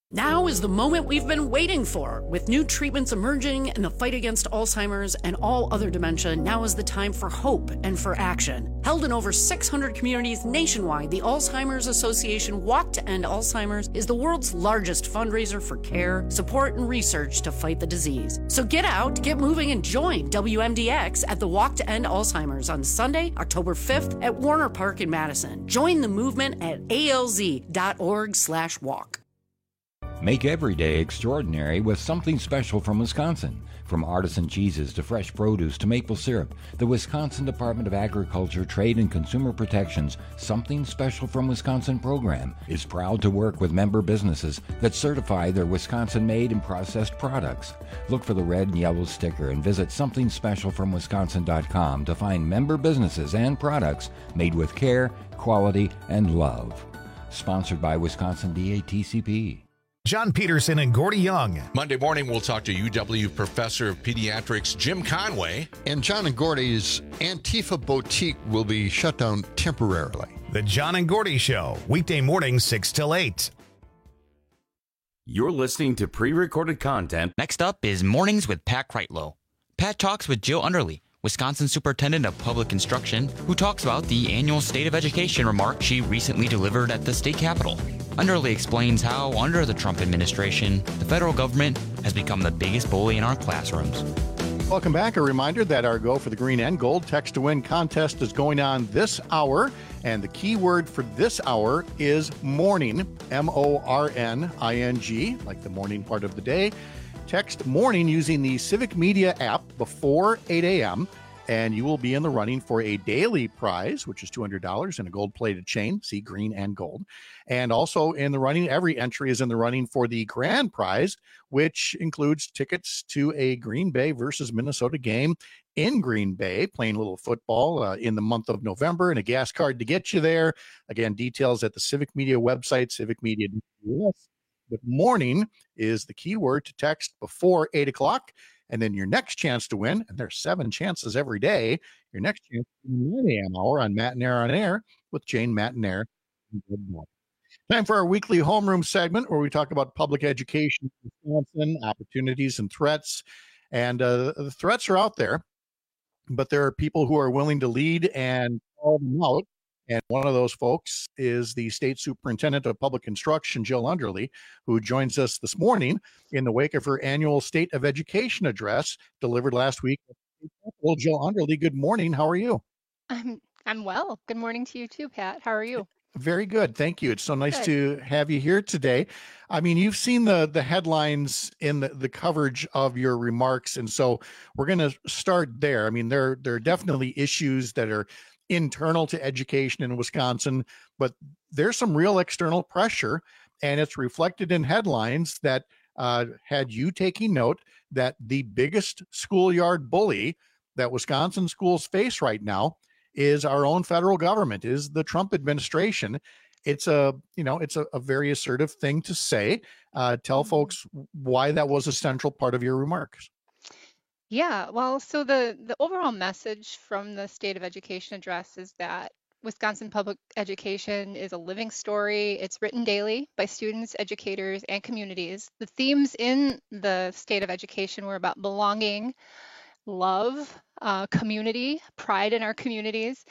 Now is the moment we've been waiting for. With new treatments emerging in the fight against Alzheimer's and all other dementia, now is the time for hope and for action. Held in over 600 communities nationwide, the Alzheimer's Association Walk to End Alzheimer's is the world's largest fundraiser for care, support, and research to fight the disease. So get out, get moving, and join WMDX at the Walk to End Alzheimer's on Sunday, October 5th at Warner Park in Madison. Join the movement at alz.org/walk. Make every day extraordinary with something special from Wisconsin. From artisan cheeses to fresh produce to maple syrup, the Wisconsin Department of Agriculture, Trade, and Consumer Protection's Something Special from Wisconsin program is proud to work with member businesses that certify their Wisconsin-made and processed products. Look for the red and yellow sticker and visit somethingspecialfromwisconsin.com to find member businesses and products made with care, quality, and love. Sponsored by Wisconsin DATCP. John Peterson and Gordy Young. Monday morning, we'll talk to UW Professor of Pediatrics Jim Conway. And John and Gordy's Antifa Boutique will be shut down temporarily. The John and Gordy Show, weekday mornings 6 till 8. You're listening to pre-recorded content. Next up is Mornings with Pat Kreitlow. Pat talks with Jill Underly, Wisconsin Superintendent of Public Instruction, who talks about the annual State of Education remark she recently delivered at the state capitol. Underly explains how, under the Trump administration, the federal government has become the biggest bully in our classrooms. Welcome back. A reminder that our Go for the Green and Gold Text to Win contest is going on this hour. And the key word for this hour is morning, M-O-R-N-I-N-G, like the morning part of the day. Text morning using the Civic Media app before 8 a.m. And you will be in the running for a daily prize, which is $200 and a gold-plated chain, see green and gold. And also in the running, every entry is in the running for the grand prize, which includes tickets to a Green Bay versus Minnesota game in Green Bay, playing a little football in the month of November, and a gas card to get you there. Again, details at the Civic Media website, civicmedia.us. But morning is the key word to text before 8 o'clock. And then your next chance to win, and there's 7 chances every day, your next chance in the 9 a.m. hour on Matt and Air on Air with Jane Matt and Air. Time for our weekly homeroom segment where we talk about public education in Wisconsin, opportunities and threats. And the threats are out there, but there are people who are willing to lead and call them out. And one of those folks is the State Superintendent of Public Instruction, Jill Underly, who joins us this morning in the wake of her annual State of Education address delivered last week. Well, Jill Underly, good morning. How are you? I'm well. Good morning to you too, Pat. How are you? Very good. Thank you. It's so nice to have you here today. I mean, you've seen the headlines in the coverage of your remarks. And so we're going to start there. I mean, there are definitely issues that are internal to education in Wisconsin, but there's some real external pressure, and it's reflected in headlines that had you taking note that the biggest schoolyard bully that Wisconsin schools face right now is our own federal government, is the Trump administration. It's a very assertive thing to say. Tell folks why that was a central part of your remarks. Yeah, well, so the overall message from the State of Education address is that Wisconsin public education is a living story. It's written daily by students, educators, and communities. The themes in the State of Education were about belonging, love, community, pride in our communities.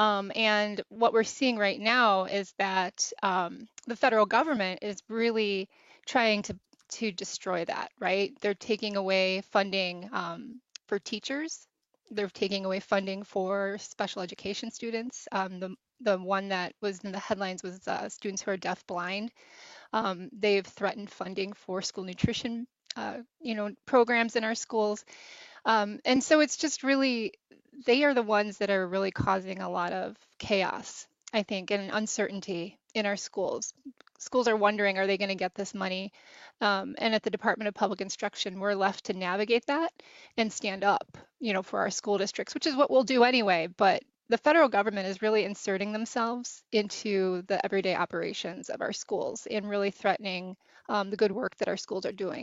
And what we're seeing right now is that the federal government is really trying to destroy that, right? They're taking away funding for teachers. They're taking away funding for special education students. The one that was in the headlines was students who are deafblind. They've threatened funding for school nutrition, programs in our schools. And so it's just really, they are the ones that are really causing a lot of chaos, I think, and uncertainty in our schools. Schools are wondering, are they going to get this money? And at the Department of Public Instruction, we're left to navigate that and stand up, for our school districts, which is what we'll do anyway. But the federal government is really inserting themselves into the everyday operations of our schools and really threatening the good work that our schools are doing.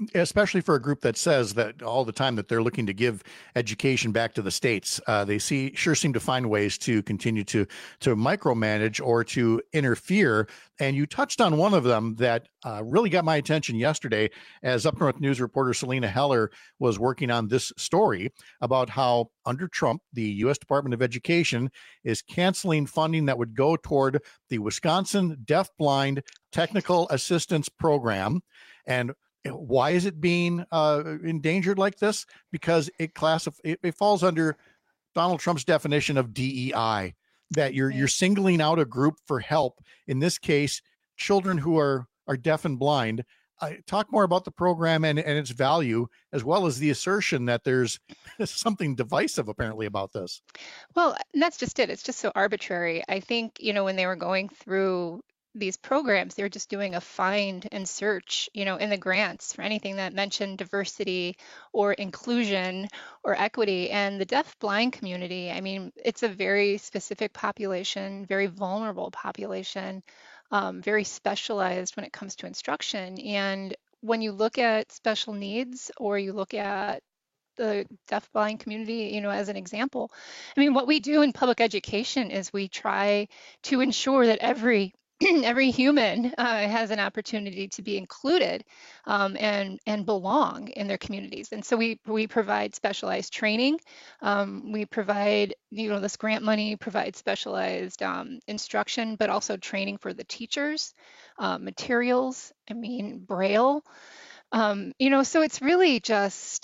especially for a group that says that all the time that they're looking to give education back to the states. They sure seem to find ways to continue to micromanage or to interfere. And you touched on one of them that really got my attention yesterday, as Up North News reporter Selena Heller was working on this story about how under Trump, the U.S. Department of Education is canceling funding that would go toward the Wisconsin Deafblind Technical Assistance Program. And why is it being endangered like this? Because it falls under Donald Trump's definition of DEI, that you're singling out a group for help. In this case, children who are deaf and blind. Talk more about the program and its value, as well as the assertion that there's something divisive apparently about this. Well, and that's just it. It's just so arbitrary. I think, when they were going through these programs, they were just doing a find and search, in the grants for anything that mentioned diversity or inclusion or equity. And the deaf blind community, I mean, it's a very specific population, very vulnerable population, very specialized when it comes to instruction. And when you look at special needs, or you look at the deaf-blind community, as an example, I mean, what we do in public education is we try to ensure that every human has an opportunity to be included and belong in their communities. And so we provide specialized training. We provide, this grant money provides specialized instruction, but also training for the teachers, materials, Braille. So it's really just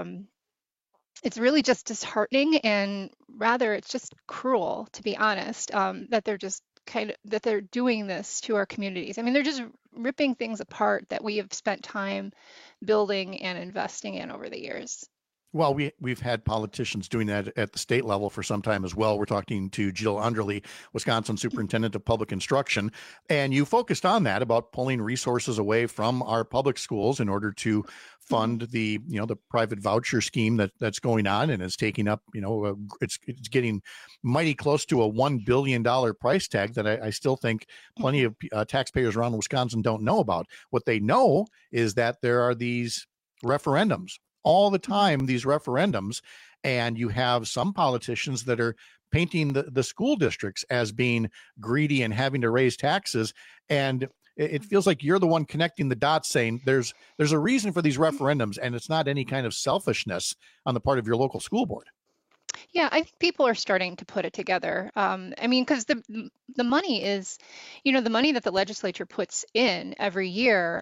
disheartening, and rather it's just cruel, to be honest, that they're doing this to our communities. I mean, they're just ripping things apart that we have spent time building and investing in over the years. Well, we've had politicians doing that at the state level for some time as well. We're talking to Jill Underly, Wisconsin Superintendent of Public Instruction, and you focused on that, about pulling resources away from our public schools in order to fund the private voucher scheme that's going on, and is taking up, it's getting mighty close to a $1 billion price tag that I still think plenty of taxpayers around Wisconsin don't know about. What they know is that there are these referendums all the time, these referendums, and you have some politicians that are painting the school districts as being greedy and having to raise taxes. And it feels like you're the one connecting the dots, saying there's a reason for these referendums, and it's not any kind of selfishness on the part of your local school board. Yeah, I think people are starting to put it together. Because the money is, the money that the legislature puts in every year,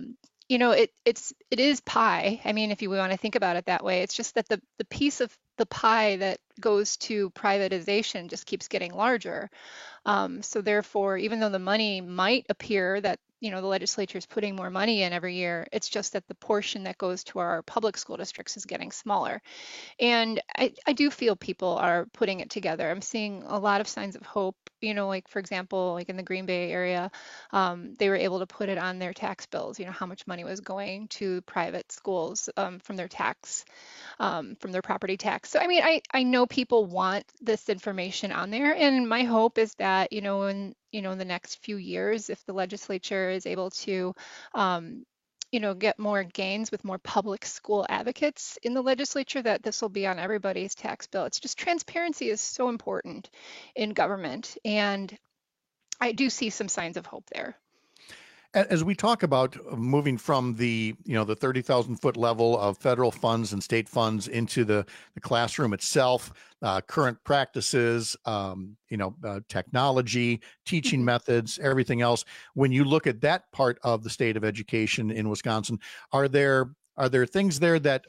it is pie. I mean, if you want to think about it that way, it's just that the piece of the pie that goes to privatization just keeps getting larger. So therefore, even though the money might appear that, the legislature is putting more money in every year, it's just that the portion that goes to our public school districts is getting smaller. And I do feel people are putting it together. I'm seeing a lot of signs of hope, like, for example, like in the Green Bay area, they were able to put it on their tax bills, how much money was going to private schools from their tax, from their property tax. So, I know people want this information on there, and my hope is that, in the next few years, if the legislature is able to, get more gains with more public school advocates in the legislature, that this will be on everybody's tax bill. It's just, transparency is so important in government, and I do see some signs of hope there. As we talk about moving from the 30,000 foot level of federal funds and state funds into the classroom itself, current practices, technology, teaching methods, everything else, when you look at that part of the state of education in Wisconsin, are there things there that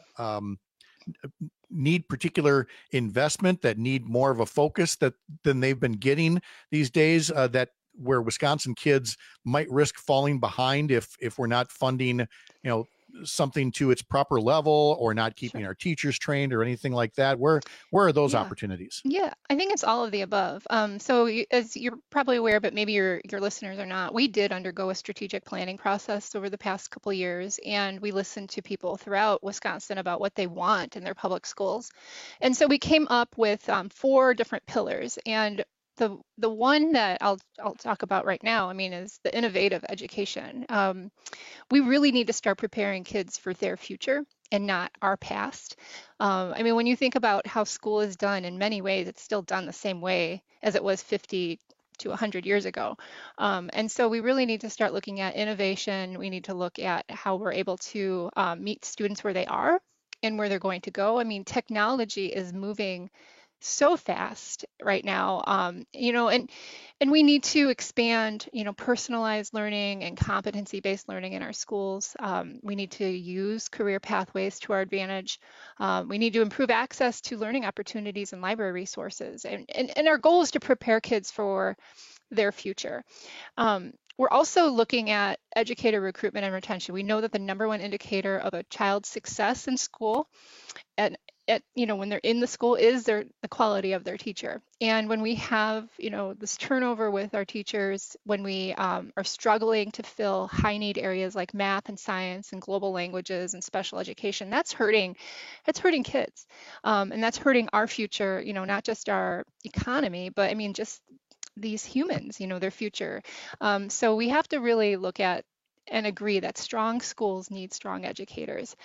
need particular investment, that need more of a focus than they've been getting these days, where Wisconsin kids might risk falling behind if we're not funding, something to its proper level, or not keeping our teachers trained or anything like that? Where are those opportunities? Yeah, I think it's all of the above. So as you're probably aware, but maybe your listeners are not, we did undergo a strategic planning process over the past couple of years, and we listened to people throughout Wisconsin about what they want in their public schools. And so we came up with 4 different pillars, and the one that I'll talk about right now, I mean, is the innovative education. We really need to start preparing kids for their future and not our past. I mean, when you think about how school is done, in many ways, it's still done the same way as it was 50 to 100 years ago. And so we really need to start looking at innovation. We need to look at how we're able to meet students where they are and where they're going to go. I mean, technology is moving so fast right now, you know, and we need to expand, you know, personalized learning and competency-based learning in our schools. We need to use career pathways to our advantage. We need to improve access to learning opportunities and library resources. And our goal is to prepare kids for their future. We're also looking at educator recruitment and retention. We know that the number one indicator of a child's success in school and you know, when they're in the school is the quality of their teacher. And when we have, you know, this turnover with our teachers, when we are struggling to fill high need areas like math and science and global languages and special education, that's hurting kids. And that's hurting our future, you know, not just our economy, but I mean, just these humans, you know, their future. So we have to really look at and agree that strong schools need strong educators.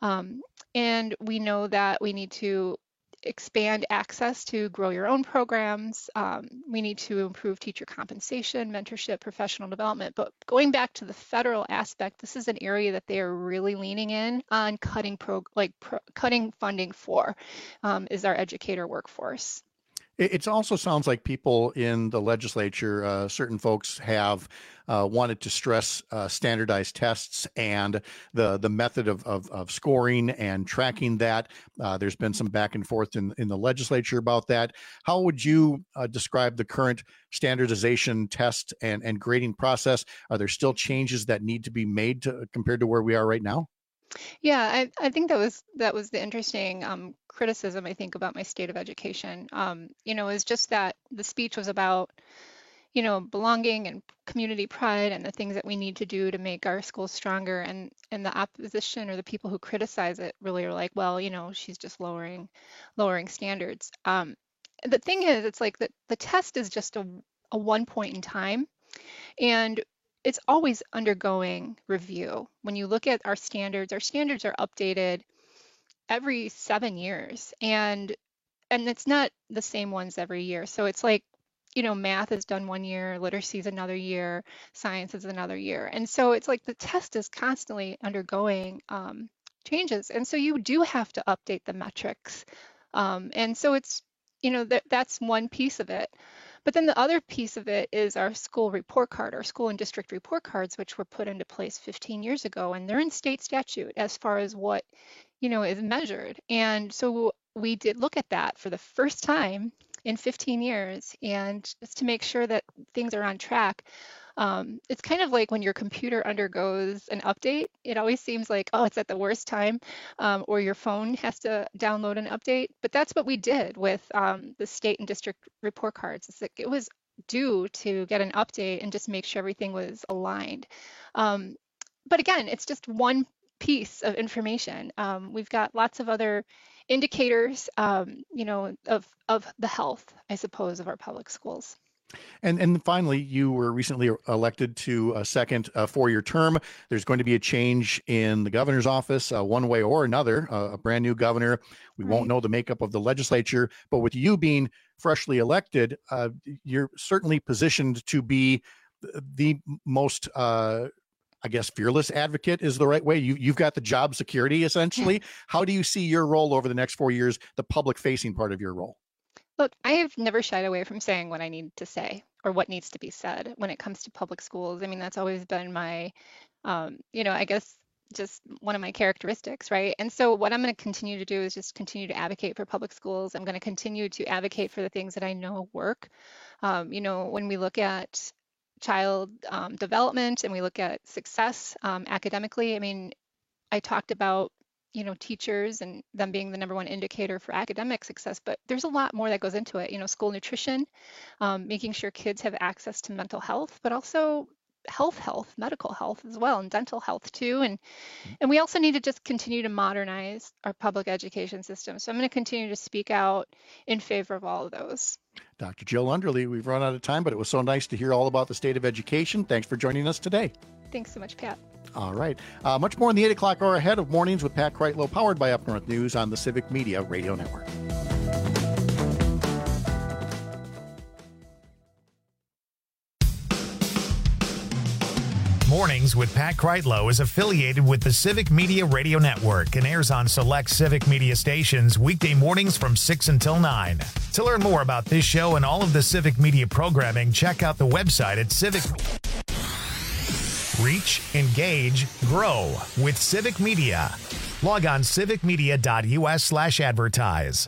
And we know that we need to expand access to grow your own programs. We need to improve teacher compensation, mentorship, professional development. But going back to the federal aspect, this is an area that they are really leaning in on cutting funding for, is our educator workforce. It also sounds like people in the legislature, certain folks have wanted to stress standardized tests and the method of scoring and tracking that. There's been some back and forth in the legislature about that. How would you describe the current standardization test and grading process? Are there still changes that need to be made compared to where we are right now? Yeah, I think that was the interesting criticism, I think, about my state of education. You know, is just that the speech was about, you know, belonging and community pride and the things that we need to do to make our schools stronger. And the opposition or the people who criticize it really are like, well, you know, she's just lowering standards. The thing is, it's like the test is just a one point in time. And it's always undergoing review. When you look at our standards are updated every 7 years, and it's not the same ones every year. So it's like, you know, math is done 1 year, literacy is another year, science is another year. And so it's like the test is constantly undergoing changes. And so you do have to update the metrics. And so it's, you know, that's one piece of it. But then the other piece of it is our school report card, our school and district report cards, which were put into place 15 years ago, and they're in state statute as far as what, you know, is measured. And so we did look at that for the first time in 15 years, and just to make sure that things are on track. It's kind of like when your computer undergoes an update, it always seems like, oh, it's at the worst time, or your phone has to download an update. But that's what we did with the state and district report cards. It's like it was due to get an update and just make sure everything was aligned. But again, it's just one piece of information. We've got lots of other indicators, you know, of the health, I suppose, of our public schools. And finally, you were recently elected to a second 4-year term. There's going to be a change in the governor's office, one way or another, a brand new governor. We won't know the makeup of the legislature, but with you being freshly elected, you're certainly positioned to be the most, I guess, fearless advocate is the right way. You've got the job security, essentially. How do you see your role over the next 4 years, the public-facing part of your role? Look, I have never shied away from saying what I need to say or what needs to be said when it comes to public schools. I mean, that's always been my, you know, I guess just one of my characteristics, right? And so what I'm going to continue to do is just continue to advocate for public schools. I'm going to continue to advocate for the things that I know work. You know, when we look at child development and we look at success academically, I mean, I talked about, you know, teachers and them being the number one indicator for academic success, but there's a lot more that goes into it. You know, school nutrition, making sure kids have access to mental health, but also medical health as well, and dental health too. And we also need to just continue to modernize our public education system. So I'm going to continue to speak out in favor of all of those. Dr. Jill Underly, we've run out of time, but it was so nice to hear all about the state of education. Thanks for joining us today. Thanks so much, Pat. All right. Much more in the 8 o'clock hour ahead of Mornings with Pat Kreitlow, powered by Up North News on the Civic Media Radio Network. Mornings with Pat Kreitlow is affiliated with the Civic Media Radio Network and airs on select Civic Media stations weekday mornings from 6 until 9. To learn more about this show and all of the Civic Media programming, check out the website at Civic. Reach, engage, grow with Civic Media. Log on civicmedia.us/advertise.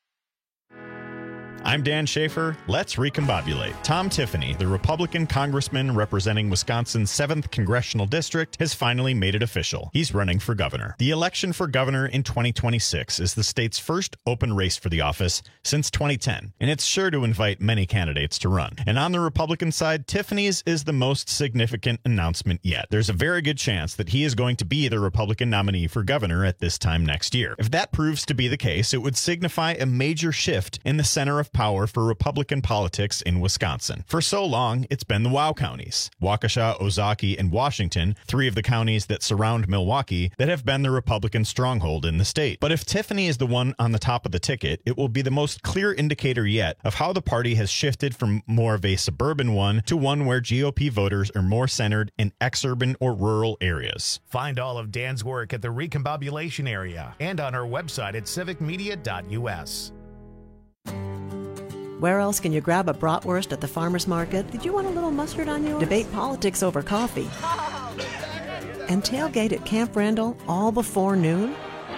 I'm Dan Schaefer. Let's recombobulate. Tom Tiffany, the Republican congressman representing Wisconsin's 7th Congressional District, has finally made it official. He's running for governor. The election for governor in 2026 is the state's first open race for the office since 2010, and it's sure to invite many candidates to run. And on the Republican side, Tiffany's is the most significant announcement yet. There's a very good chance that he is going to be the Republican nominee for governor at this time next year. If that proves to be the case, it would signify a major shift in the center of power for Republican politics in Wisconsin. For so long, it's been the WOW counties, Waukesha, Ozaukee, and Washington, 3 of the counties that surround Milwaukee, that have been the Republican stronghold in the state. But if Tiffany is the one on the top of the ticket, it will be the most clear indicator yet of how the party has shifted from more of a suburban one to one where GOP voters are more centered in exurban or rural areas. Find all of Dan's work at the Recombobulation area and on our website at civicmedia.us. Where else can you grab a bratwurst at the farmer's market? Did you want a little mustard on yours? Debate politics over coffee. And tailgate at Camp Randall all before noon?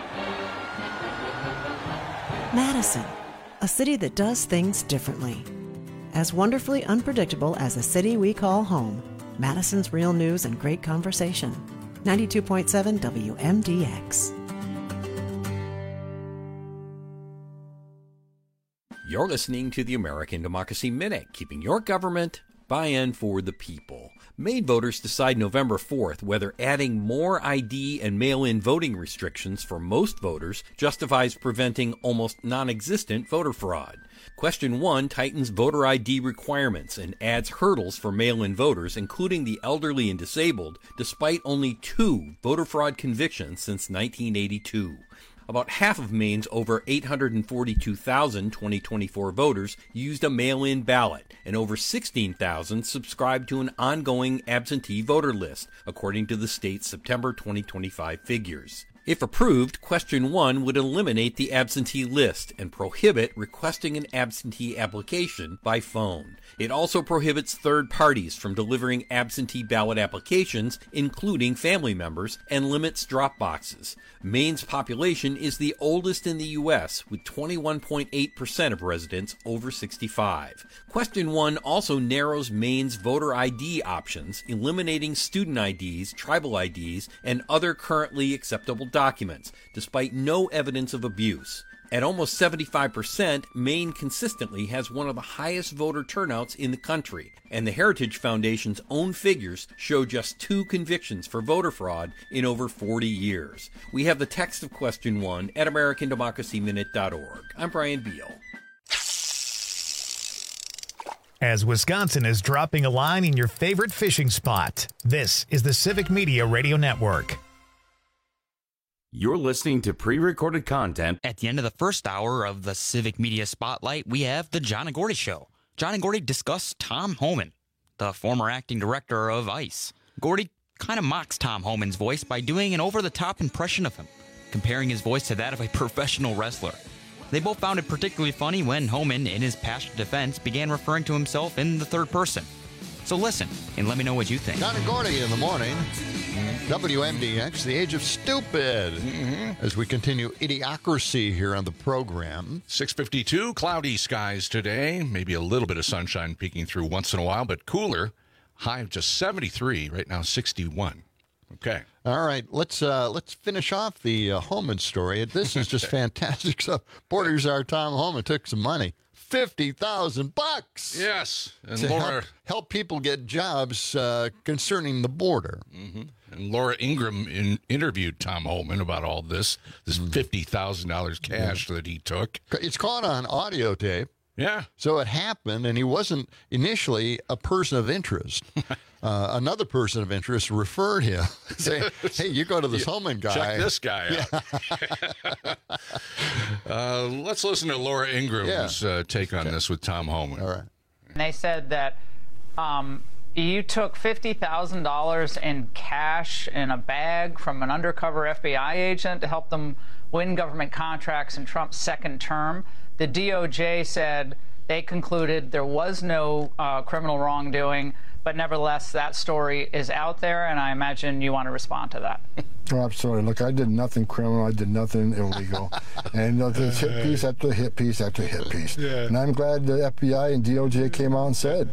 Madison, a city that does things differently. As wonderfully unpredictable as a city we call home, Madison's real news and great conversation. 92.7 WMDX. You're listening to the American Democracy Minute, keeping your government by and for the people. Maine voters decide November 4th whether adding more ID and mail-in voting restrictions for most voters justifies preventing almost non-existent voter fraud. Question 1 tightens voter ID requirements and adds hurdles for mail-in voters, including the elderly and disabled, despite only 2 voter fraud convictions since 1982. About half of Maine's over 842,000 2024 voters used a mail-in ballot, and over 16,000 subscribed to an ongoing absentee voter list, according to the state's September 2025 figures. If approved, Question 1 would eliminate the absentee list and prohibit requesting an absentee application by phone. It also prohibits third parties from delivering absentee ballot applications, including family members, and limits drop boxes. Maine's population is the oldest in the U.S., with 21.8% of residents over 65. Question 1 also narrows Maine's voter ID options, eliminating student IDs, tribal IDs, and other currently acceptable documents, despite no evidence of abuse. At almost 75%, Maine consistently has one of the highest voter turnouts in the country, and the Heritage Foundation's own figures show just 2 convictions for voter fraud in over 40 years. We have the text of Question 1 at AmericanDemocracyMinute.org. I'm Brian Beal. As Wisconsin is dropping a line in your favorite fishing spot, this is the Civic Media Radio Network. You're listening to pre-recorded content. At the end of the first hour of the Civic Media Spotlight, we have the John and Gordy Show. John and Gordy discuss Tom Homan, the former acting director of ICE. Gordy kind of mocks Tom Homan's voice by doing an over-the-top impression of him, comparing his voice to that of a professional wrestler. They both found it particularly funny when Homan, in his passionate defense, began referring to himself in the third person. So listen, and let me know what you think. John and Gordy in the morning. WMDX, the age of stupid. As we continue idiocracy here on the program. 6:52, cloudy skies today. Maybe a little bit of sunshine peeking through once in a while, but cooler. High of just 73, right now 61. Okay. All right, let's finish off the Homan story. This is just fantastic stuff. Borders our Tom Homan took some money. $50,000. Yes. And to Laura help people get jobs concerning the border. Mm-hmm. And Laura Ingraham interviewed Tom Homan about all this $50,000 cash that he took. It's caught on audio tape. Yeah. So it happened, and he wasn't initially a person of interest. Another person of interest referred him, saying, hey, you go to this Homan guy. Check this guy out. Let's listen to Laura Ingram's take on this with Tom Homan. All right. And they said that you took $50,000 in cash in a bag from an undercover FBI agent to help them win government contracts in Trump's second term. The DOJ said they concluded there was no criminal wrongdoing, but nevertheless, that story is out there, and I imagine you want to respond to that. Oh, absolutely. Look, I did nothing criminal. I did nothing illegal. And there's hit piece after hit piece after hit piece. Yeah. And I'm glad the FBI and DOJ came out and said,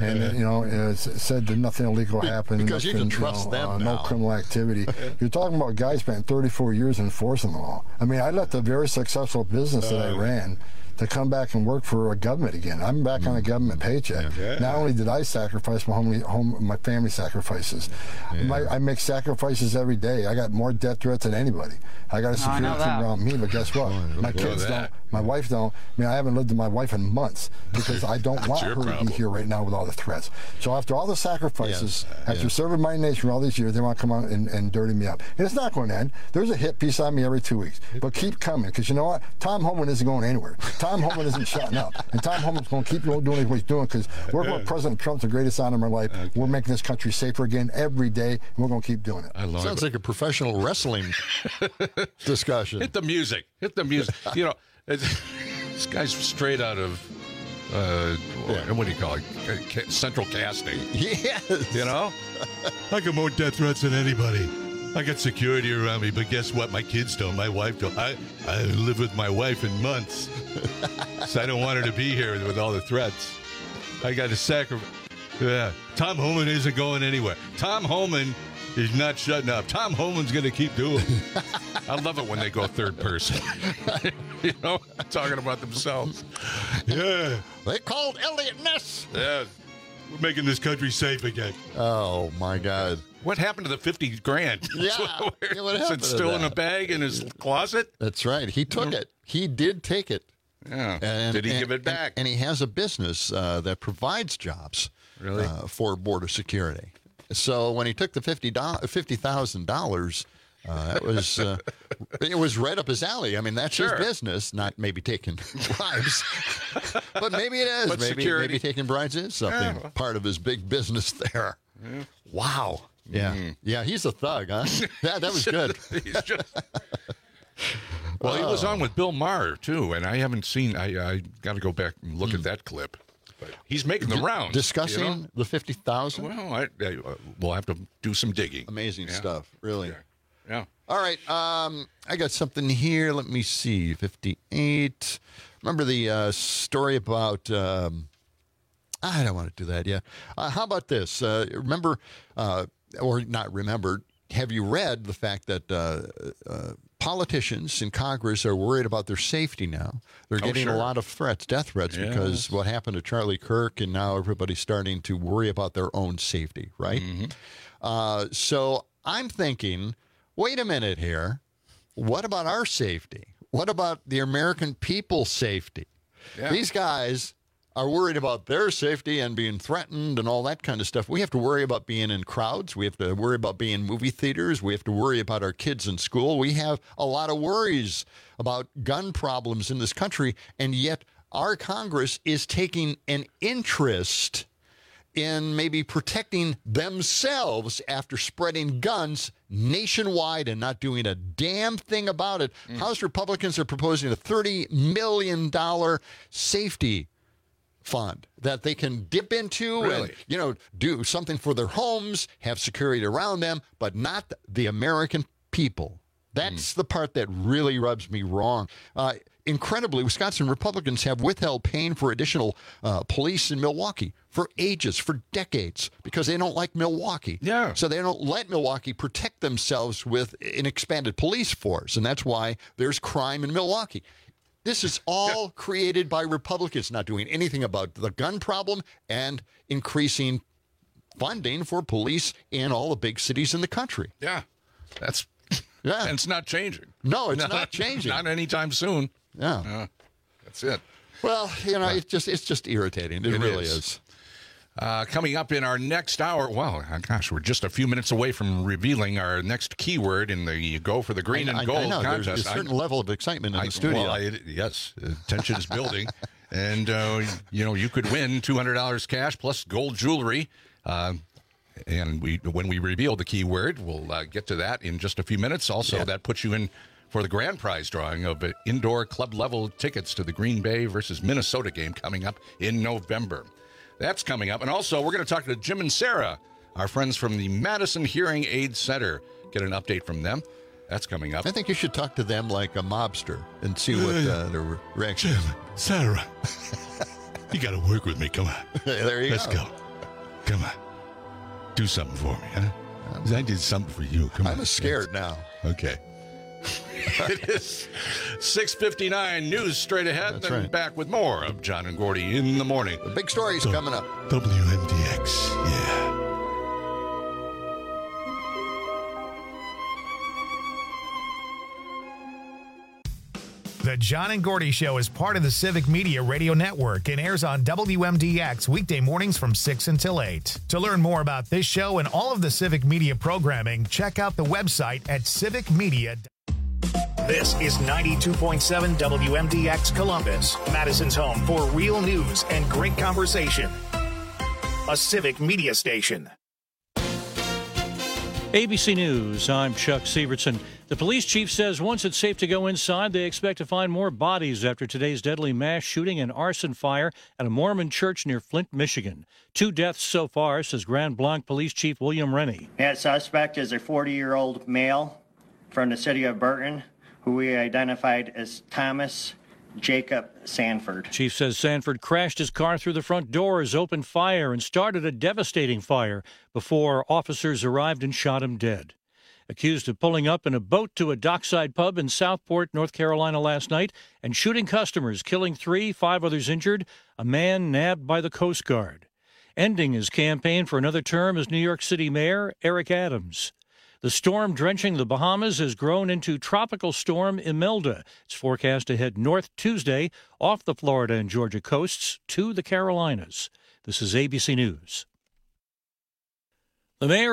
said that nothing illegal happened. Because nothing, you can trust them no criminal activity. You're talking about guys spent 34 years enforcing the law. I mean, I left a very successful business that I ran to come back and work for a government again. I'm back on a government paycheck. Yeah. Not only did I sacrifice my family sacrifices, I make sacrifices every day. I got more death threats than anybody. I got a security team around me, but guess what? My kids don't. My wife don't. I mean, I haven't lived with my wife in months because I don't want her to be here right now with all the threats. So after all the sacrifices, after serving my nation for all these years, they want to come out and dirty me up. And it's not going to end. There's a hit piece on me every 2 weeks. But keep coming, because you know what? Tom Homan isn't going anywhere. Tom Homan isn't shutting up. And Tom Homan's going to keep doing what he's doing, because we're going President Trump's the greatest honor of my life. Okay. We're making this country safer again every day, and we're going to keep doing it. Sounds like a professional wrestling discussion. Hit the music. You know, this guy's straight out of, what do you call it? Central casting. Yes. You know? I got more death threats than anybody. I got security around me, but guess what? My kids don't. My wife don't. I live with my wife in months. So I don't want her to be here with all the threats. I got to sacrifice. Yeah. Tom Homan isn't going anywhere. Tom Homan is not shutting up. Tom Homan's going to keep doing it. I love it when they go third person. You know, talking about themselves. Yeah. They called Elliot Ness. Yeah. We're making this country safe again. Oh, my God. What happened to the 50 grand? Yeah. What happened Is it still in a bag in his closet? That's right. He took it. He did take it. Yeah. Did he give it back? And he has a business that provides jobs for border security. So when he took the $50,000, it was right up his alley. I mean, that's his business, not maybe taking bribes. But maybe it is. Maybe taking bribes is something, part of his big business there. Yeah. Wow. Yeah. Yeah, he's a thug, huh? Yeah, that was good. Well, he was on with Bill Maher, too, and I haven't seen, I got to go back and look at that clip. But he's making the rounds. Discussing the 50,000? Well, we'll have to do some digging. Amazing stuff, really. Yeah. All right, I got something here. Let me see, 58. Remember the story about... I don't want to do that yet. How about this? Remember, or not remember, have you read the fact that politicians in Congress are worried about their safety now? They're getting a lot of threats, death threats, because what happened to Charlie Kirk, and now everybody's starting to worry about their own safety, right? Mm-hmm. So I'm thinking, wait a minute here. What about our safety? What about the American people's safety? Yeah. These guys are worried about their safety and being threatened and all that kind of stuff. We have to worry about being in crowds. We have to worry about being in movie theaters. We have to worry about our kids in school. We have a lot of worries about gun problems in this country, and yet our Congress is taking an interest in maybe protecting themselves after spreading guns nationwide and not doing a damn thing about it. House Republicans are proposing a $30 million safety fund that they can dip into and, do something for their homes, have security around them, but not the American people. That's the part that really rubs me wrong. Incredibly, Wisconsin Republicans have withheld paying for additional police in Milwaukee for ages, for decades, because they don't like Milwaukee. Yeah. So they don't let Milwaukee protect themselves with an expanded police force, and that's why there's crime in Milwaukee. This is all created by Republicans not doing anything about the gun problem and increasing funding for police in all the big cities in the country. Yeah, and it's not changing. No, it's not changing. Not anytime soon. Yeah, that's it. Well, it's just irritating. It really is. Coming up in our next hour, we're just a few minutes away from revealing our next keyword in the Go for the Green and Gold contest. There's a certain level of excitement in the studio. Yes, tension is building. And, you could win $200 cash plus gold jewelry. And when we reveal the keyword, we'll get to that in just a few minutes. Also, that puts you in for the grand prize drawing of indoor club-level tickets to the Green Bay versus Minnesota game coming up in November. That's coming up. And also, we're going to talk to Jim and Sarah, our friends from the Madison Hearing Aid Center. Get an update from them. That's coming up. I think you should talk to them like a mobster and see what their reaction is. Sarah, you got to work with me. Come on. There you go. Let's go. Come on. Do something for me, huh? 'Cause I did something for you. Come on. I'm scared now. Okay. It is 6:59. News straight ahead. That's Then right. back with more of John and Gordy in the morning. The big story's coming up. WMDX, yeah. The John and Gordy Show is part of the Civic Media Radio Network and airs on WMDX weekday mornings from 6 until 8. To learn more about this show and all of the Civic Media programming, check out the website at civicmedia.com. This is 92.7 WMDX Columbus, Madison's home for real news and great conversation. A Civic Media station. ABC News, I'm Chuck Sievertson. The police chief says once it's safe to go inside, they expect to find more bodies after today's deadly mass shooting and arson fire at a Mormon church near Flint, Michigan. 2 deaths so far, says Grand Blanc Police Chief William Rennie. That suspect is a 40-year-old male from the city of Burton, who we identified as Thomas Jacob Sanford. Chief says Sanford crashed his car through the front doors, opened fire, and started a devastating fire before officers arrived and shot him dead. Accused of pulling up in a boat to a dockside pub in Southport, North Carolina last night and shooting customers, killing 3, 5 others injured, a man nabbed by the Coast Guard. Ending his campaign for another term as New York City Mayor, Eric Adams. The storm drenching the Bahamas has grown into Tropical Storm Imelda. It's forecast to head north Tuesday off the Florida and Georgia coasts to the Carolinas. This is ABC News. The mayor